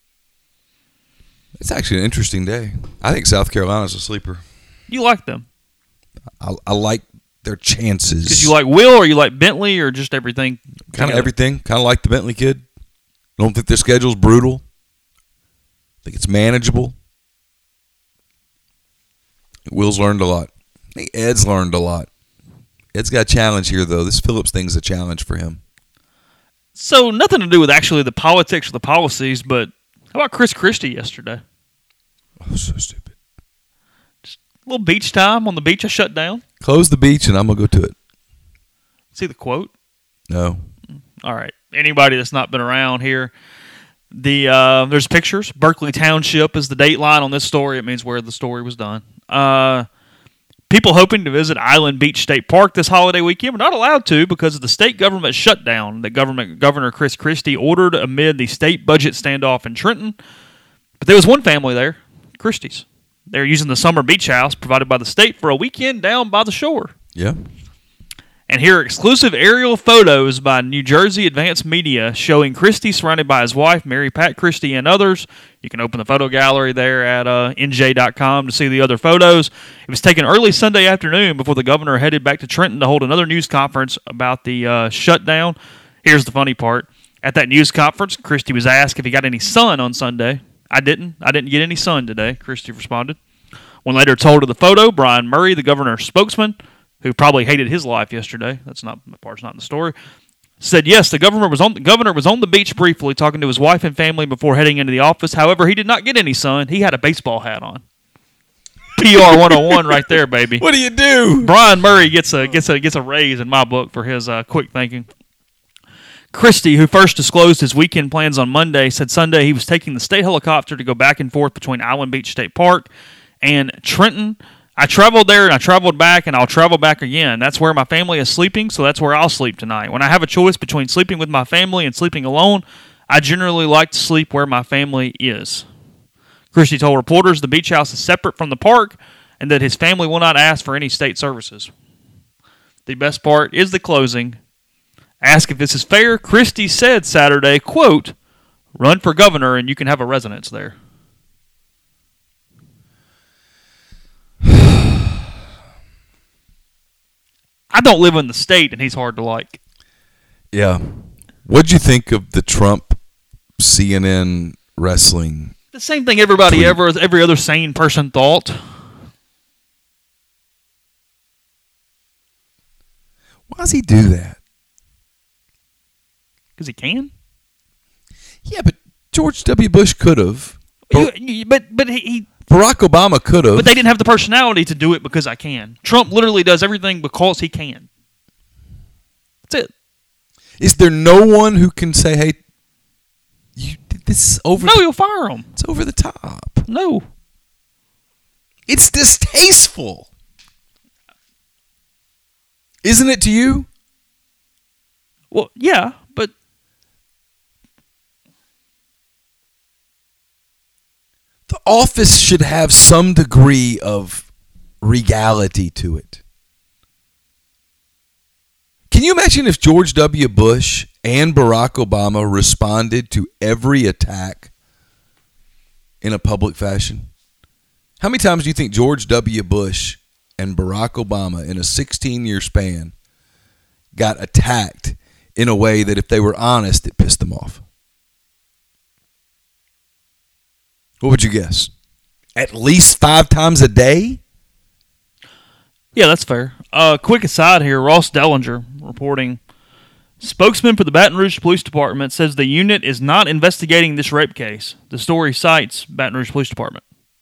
It's actually an interesting day. I think South Carolina's a sleeper. You like them? I, I like their chances. Because you like Will, or you like Bentley, or just everything? Kind of everything. Kind of like the Bentley kid. I don't think their schedule's brutal. I think it's manageable. Will's learned a lot. I think Ed's learned a lot. Ed's got a challenge here, though. This Phillips thing's a challenge for him. So nothing to do with actually the politics or the policies, but how about Chris Christie yesterday? Oh, so stupid. Just a little beach time on the beach I shut down. Close the beach and I'm going to go to it. See the quote? No. All right. Anybody that's not been around here, the uh, there's pictures. Berkeley Township is the date line on this story. It means where the story was done. Uh, people hoping to visit Island Beach State Park this holiday weekend were not allowed to because of the state government shutdown that government Governor Chris Christie ordered amid the state budget standoff in Trenton. But there was one family there, Christie's. They're using the summer beach house provided by the state for a weekend down by the shore. Yeah. And here are exclusive aerial photos by New Jersey Advanced Media showing Christie surrounded by his wife, Mary Pat Christie, and others. You can open the photo gallery there at uh, N J dot com to see the other photos. It was taken early Sunday afternoon before the governor headed back to Trenton to hold another news conference about the uh, shutdown. Here's the funny part. At that news conference, Christie was asked if he got any sun on Sunday. I didn't. I didn't get any sun today, Christie responded. When later told of the photo, Brian Murray, the governor's spokesman, who probably hated his life yesterday, that's not the part's not in the story, said yes, the governor was on the governor was on the beach briefly talking to his wife and family before heading into the office. However, he did not get any sun. He had a baseball hat on. P R one oh one right there, baby. What do you do? Brian Murray gets a gets a gets a raise in my book for his uh, quick thinking. Christie, who first disclosed his weekend plans on Monday, said Sunday he was taking the state helicopter to go back and forth between Island Beach State Park and Trenton. I traveled there and I traveled back and I'll travel back again. That's where my family is sleeping, so that's where I'll sleep tonight. When I have a choice between sleeping with my family and sleeping alone, I generally like to sleep where my family is. Christie told reporters the beach house is separate from the park and that his family will not ask for any state services. The best part is the closing. Asked if this is fair, Christie said Saturday, quote, run for governor and you can have a residence there. I don't live in the state, and he's hard to like. Yeah. What'd you think of the Trump C N N wrestling? The same thing everybody tweet? ever, every other sane person thought. Why does he do that? Because he can. Yeah, but George W. Bush could have. You- you- But but he, he Barack Obama could have. but they didn't have the personality to do it because I can. Trump literally does everything because he can. That's it. Is there no one who can say, "Hey, you, this is over"? No, the, you'll fire him. it's over the top. No. It's distasteful, isn't it to you? Well, yeah, but The office should have some degree of regality to it. Can you imagine if George W. Bush and Barack Obama responded to every attack in a public fashion? How many times do you think George W. Bush and Barack Obama in a sixteen-year span got attacked in a way that if they were honest, it pissed them off? What would you guess? At least five times a day? yeah, that's fair. Uh, quick aside here, Ross Dellinger reporting, spokesman for the Baton Rouge Police Department says the unit is not investigating this rape case. The story cites Baton Rouge Police Department.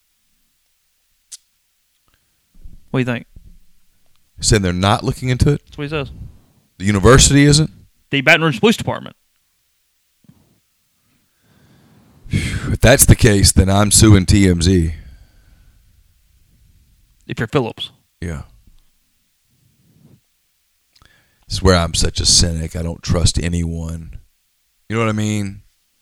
What do you think? Saying they're not looking into it? That's what he says. The university isn't? The Baton Rouge Police Department. If that's the case, then I'm suing T M Z. If you're Phillips. Yeah. This is where I'm such a cynic. I don't trust anyone. You know what I mean?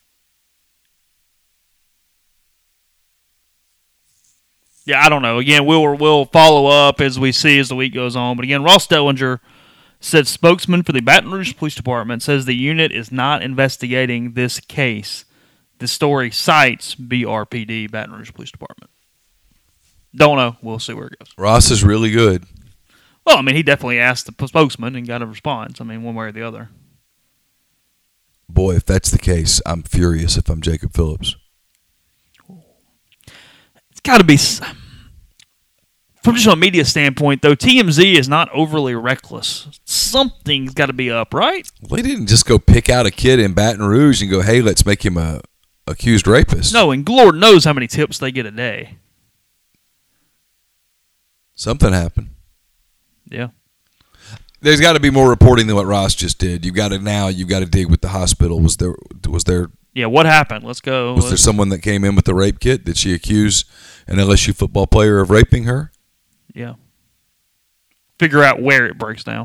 Yeah, I don't know. Again, we'll we'll follow up as we see as the week goes on. But again, Ross Dellinger said spokesman for the Baton Rouge Police Department says the unit is not investigating this case. The story cites B R P D, Baton Rouge Police Department. Don't know. We'll see where it goes. Ross is really good. Well, I mean, he definitely asked the spokesman and got a response. I mean, one way or the other. Boy, if that's the case, I'm furious if I'm Jacob Phillips. It's got to be... From just a media standpoint, though, T M Z is not overly reckless. Something's got to be up, right? Well, they didn't just go pick out a kid in Baton Rouge and go, hey, let's make him a accused rapist. No, and Lord knows how many tips they get a day. Something happened. Yeah. There's got to be more reporting than what Ross just did. You've got to now. You've got to dig with the hospital. Was there? Was there? Yeah. What happened? Let's go. Was there someone that came in with the rape kit? Did she accuse an L S U football player of raping her? Yeah. Figure out where it breaks down.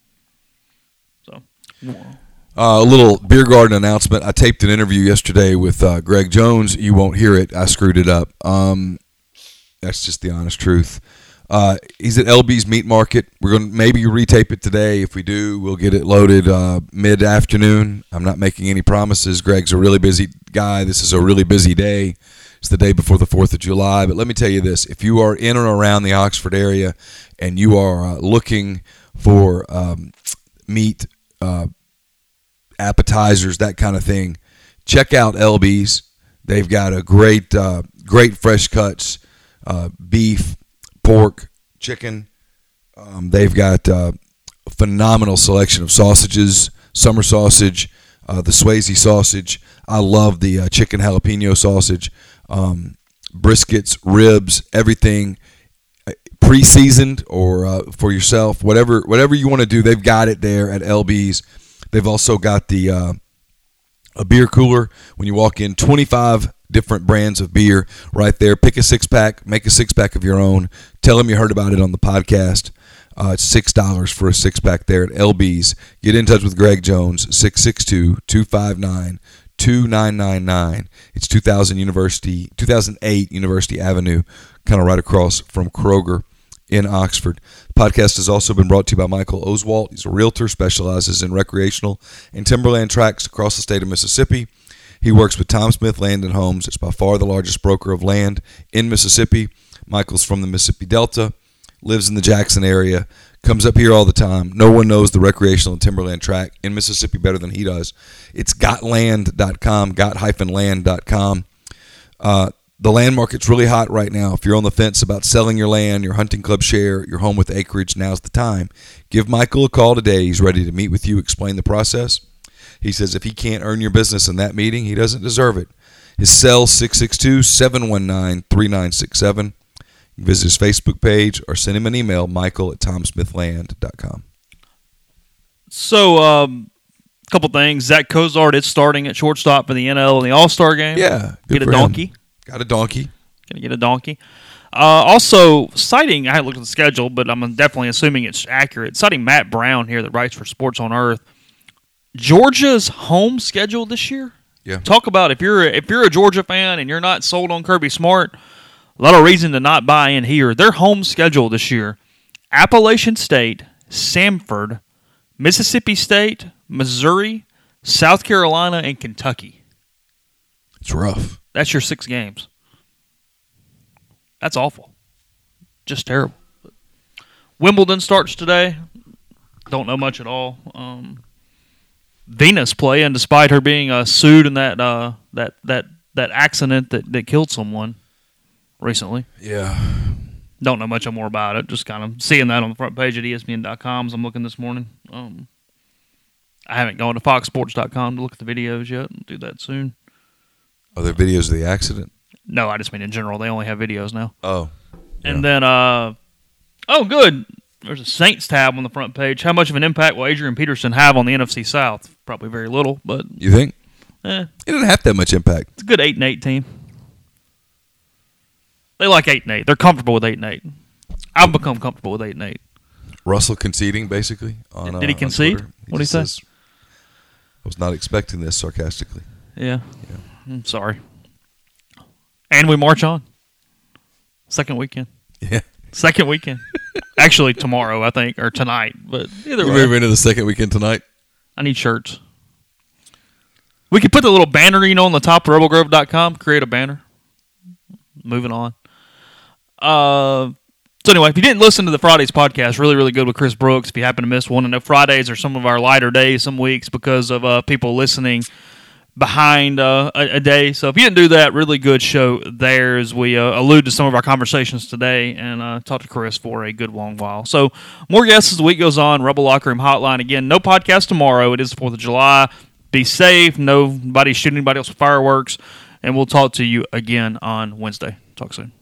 So. Uh, a little beer garden announcement. I taped an interview yesterday with uh, Greg Jones. You won't hear it. I screwed it up. Um, that's just the honest truth. Uh, he's at L B's Meat Market. We're going to maybe retape it today. If we do, we'll get it loaded uh, mid-afternoon. I'm not making any promises. Greg's a really busy guy. This is a really busy day. It's the day before the fourth of July. But let me tell you this. If you are in and around the Oxford area and you are uh, looking for um, meat, uh, appetizers, that kind of thing, check out L B's. They've got a great, uh, great fresh cuts, uh, beef, pork, chicken. Um, they've got uh, a phenomenal selection of sausages, summer sausage, uh, the Swayze sausage. I love the uh, chicken jalapeno sausage, um, briskets, ribs, everything pre-seasoned or uh, for yourself, whatever whatever you want to do. They've got it there at L B's. They've also got the uh, a beer cooler. When you walk in, twenty-five different brands of beer right there. Pick a six-pack, make a six-pack of your own. Tell them you heard about it on the podcast. Uh, it's six dollars for a six-pack there at L B's. Get in touch with Greg Jones, six six two, two five nine, two nine nine nine. It's two thousand University, two thousand eight University Avenue, kind of right across from Kroger in Oxford. The podcast has also been brought to you by Michael Oswalt. He's a realtor, specializes in recreational and timberland tracts across the state of Mississippi. He works with Tom Smith Land and Homes. It's by far the largest broker of land in Mississippi. Michael's from the Mississippi Delta, lives in the Jackson area, comes up here all the time. No one knows the recreational and timberland tract in Mississippi better than he does. It's got land dot com, got land dot com. Uh, the land market's really hot right now. If you're on the fence about selling your land, your hunting club share, your home with acreage, now's the time. Give Michael a call today. He's ready to meet with you, explain the process. He says if he can't earn your business in that meeting, he doesn't deserve it. His cell, six six two, seven one nine, three nine six seven. Visit his Facebook page or send him an email, michael at tom smith land dot com. So, um, a couple things. Zach Cozart is starting at shortstop for the N L in the All-Star game. Yeah. Get a donkey. Him. Got a donkey. Gonna get a donkey. Uh, also, citing, I haven't looked at the schedule, but I'm definitely assuming it's accurate. Citing Matt Brown here that writes for Sports on Earth. Georgia's home schedule this year. Yeah. Talk about if you're if you're a Georgia fan and you're not sold on Kirby Smart, a lot of reason to not buy in here. Their home schedule this year: Appalachian State, Samford, Mississippi State, Missouri, South Carolina, and Kentucky. It's rough. That's your six games. That's awful. Just terrible. Wimbledon starts today. Don't know much at all. Um, Venus playing, despite her being uh, sued in that uh, that that that accident that, that killed someone recently. Yeah. Don't know much more about it. Just kind of seeing that on the front page at E S P N dot com as I'm looking this morning. Um, I haven't gone to fox sports dot com to look at the videos yet. I'll do that soon. Are there videos of the accident? No, I just mean in general. They only have videos now. Oh. Yeah. And then, uh, oh, good. There's a Saints tab on the front page. How much of an impact will Adrian Peterson have on the N F C South? Probably very little, but You think? eh, It didn't have that much impact. it's a good eight and eight team. They like eight and eight. They're comfortable with eight and eight. I've become comfortable with eight and eight. Russell conceding, basically. On, Did he uh, on concede? Twitter. What'd he just say? says, I was not expecting this sarcastically. Yeah. I'm sorry. And we march on. Second weekend. Yeah. Second weekend. Actually, tomorrow, I think, or tonight. But either We way, move into the second weekend tonight. I need shirts. We could put the little banner, you know, on the top of rebel grove dot com. Create a banner. Moving on. Uh, so anyway, if you didn't listen to the Fridays podcast, really, really good with Chris Brooks. If you happen to miss one, and know Fridays are some of our lighter days some weeks because of uh, people listening behind uh, a, a day. So if you didn't do that, really good show there as we uh, allude to some of our conversations today and uh, talk to Chris for a good long while. So more guests as the week goes on. Rebel Locker Room Hotline. Again, no podcast tomorrow. It is the fourth of July. Be safe. Nobody shooting anybody else with fireworks. And we'll talk to you again on Wednesday. Talk soon.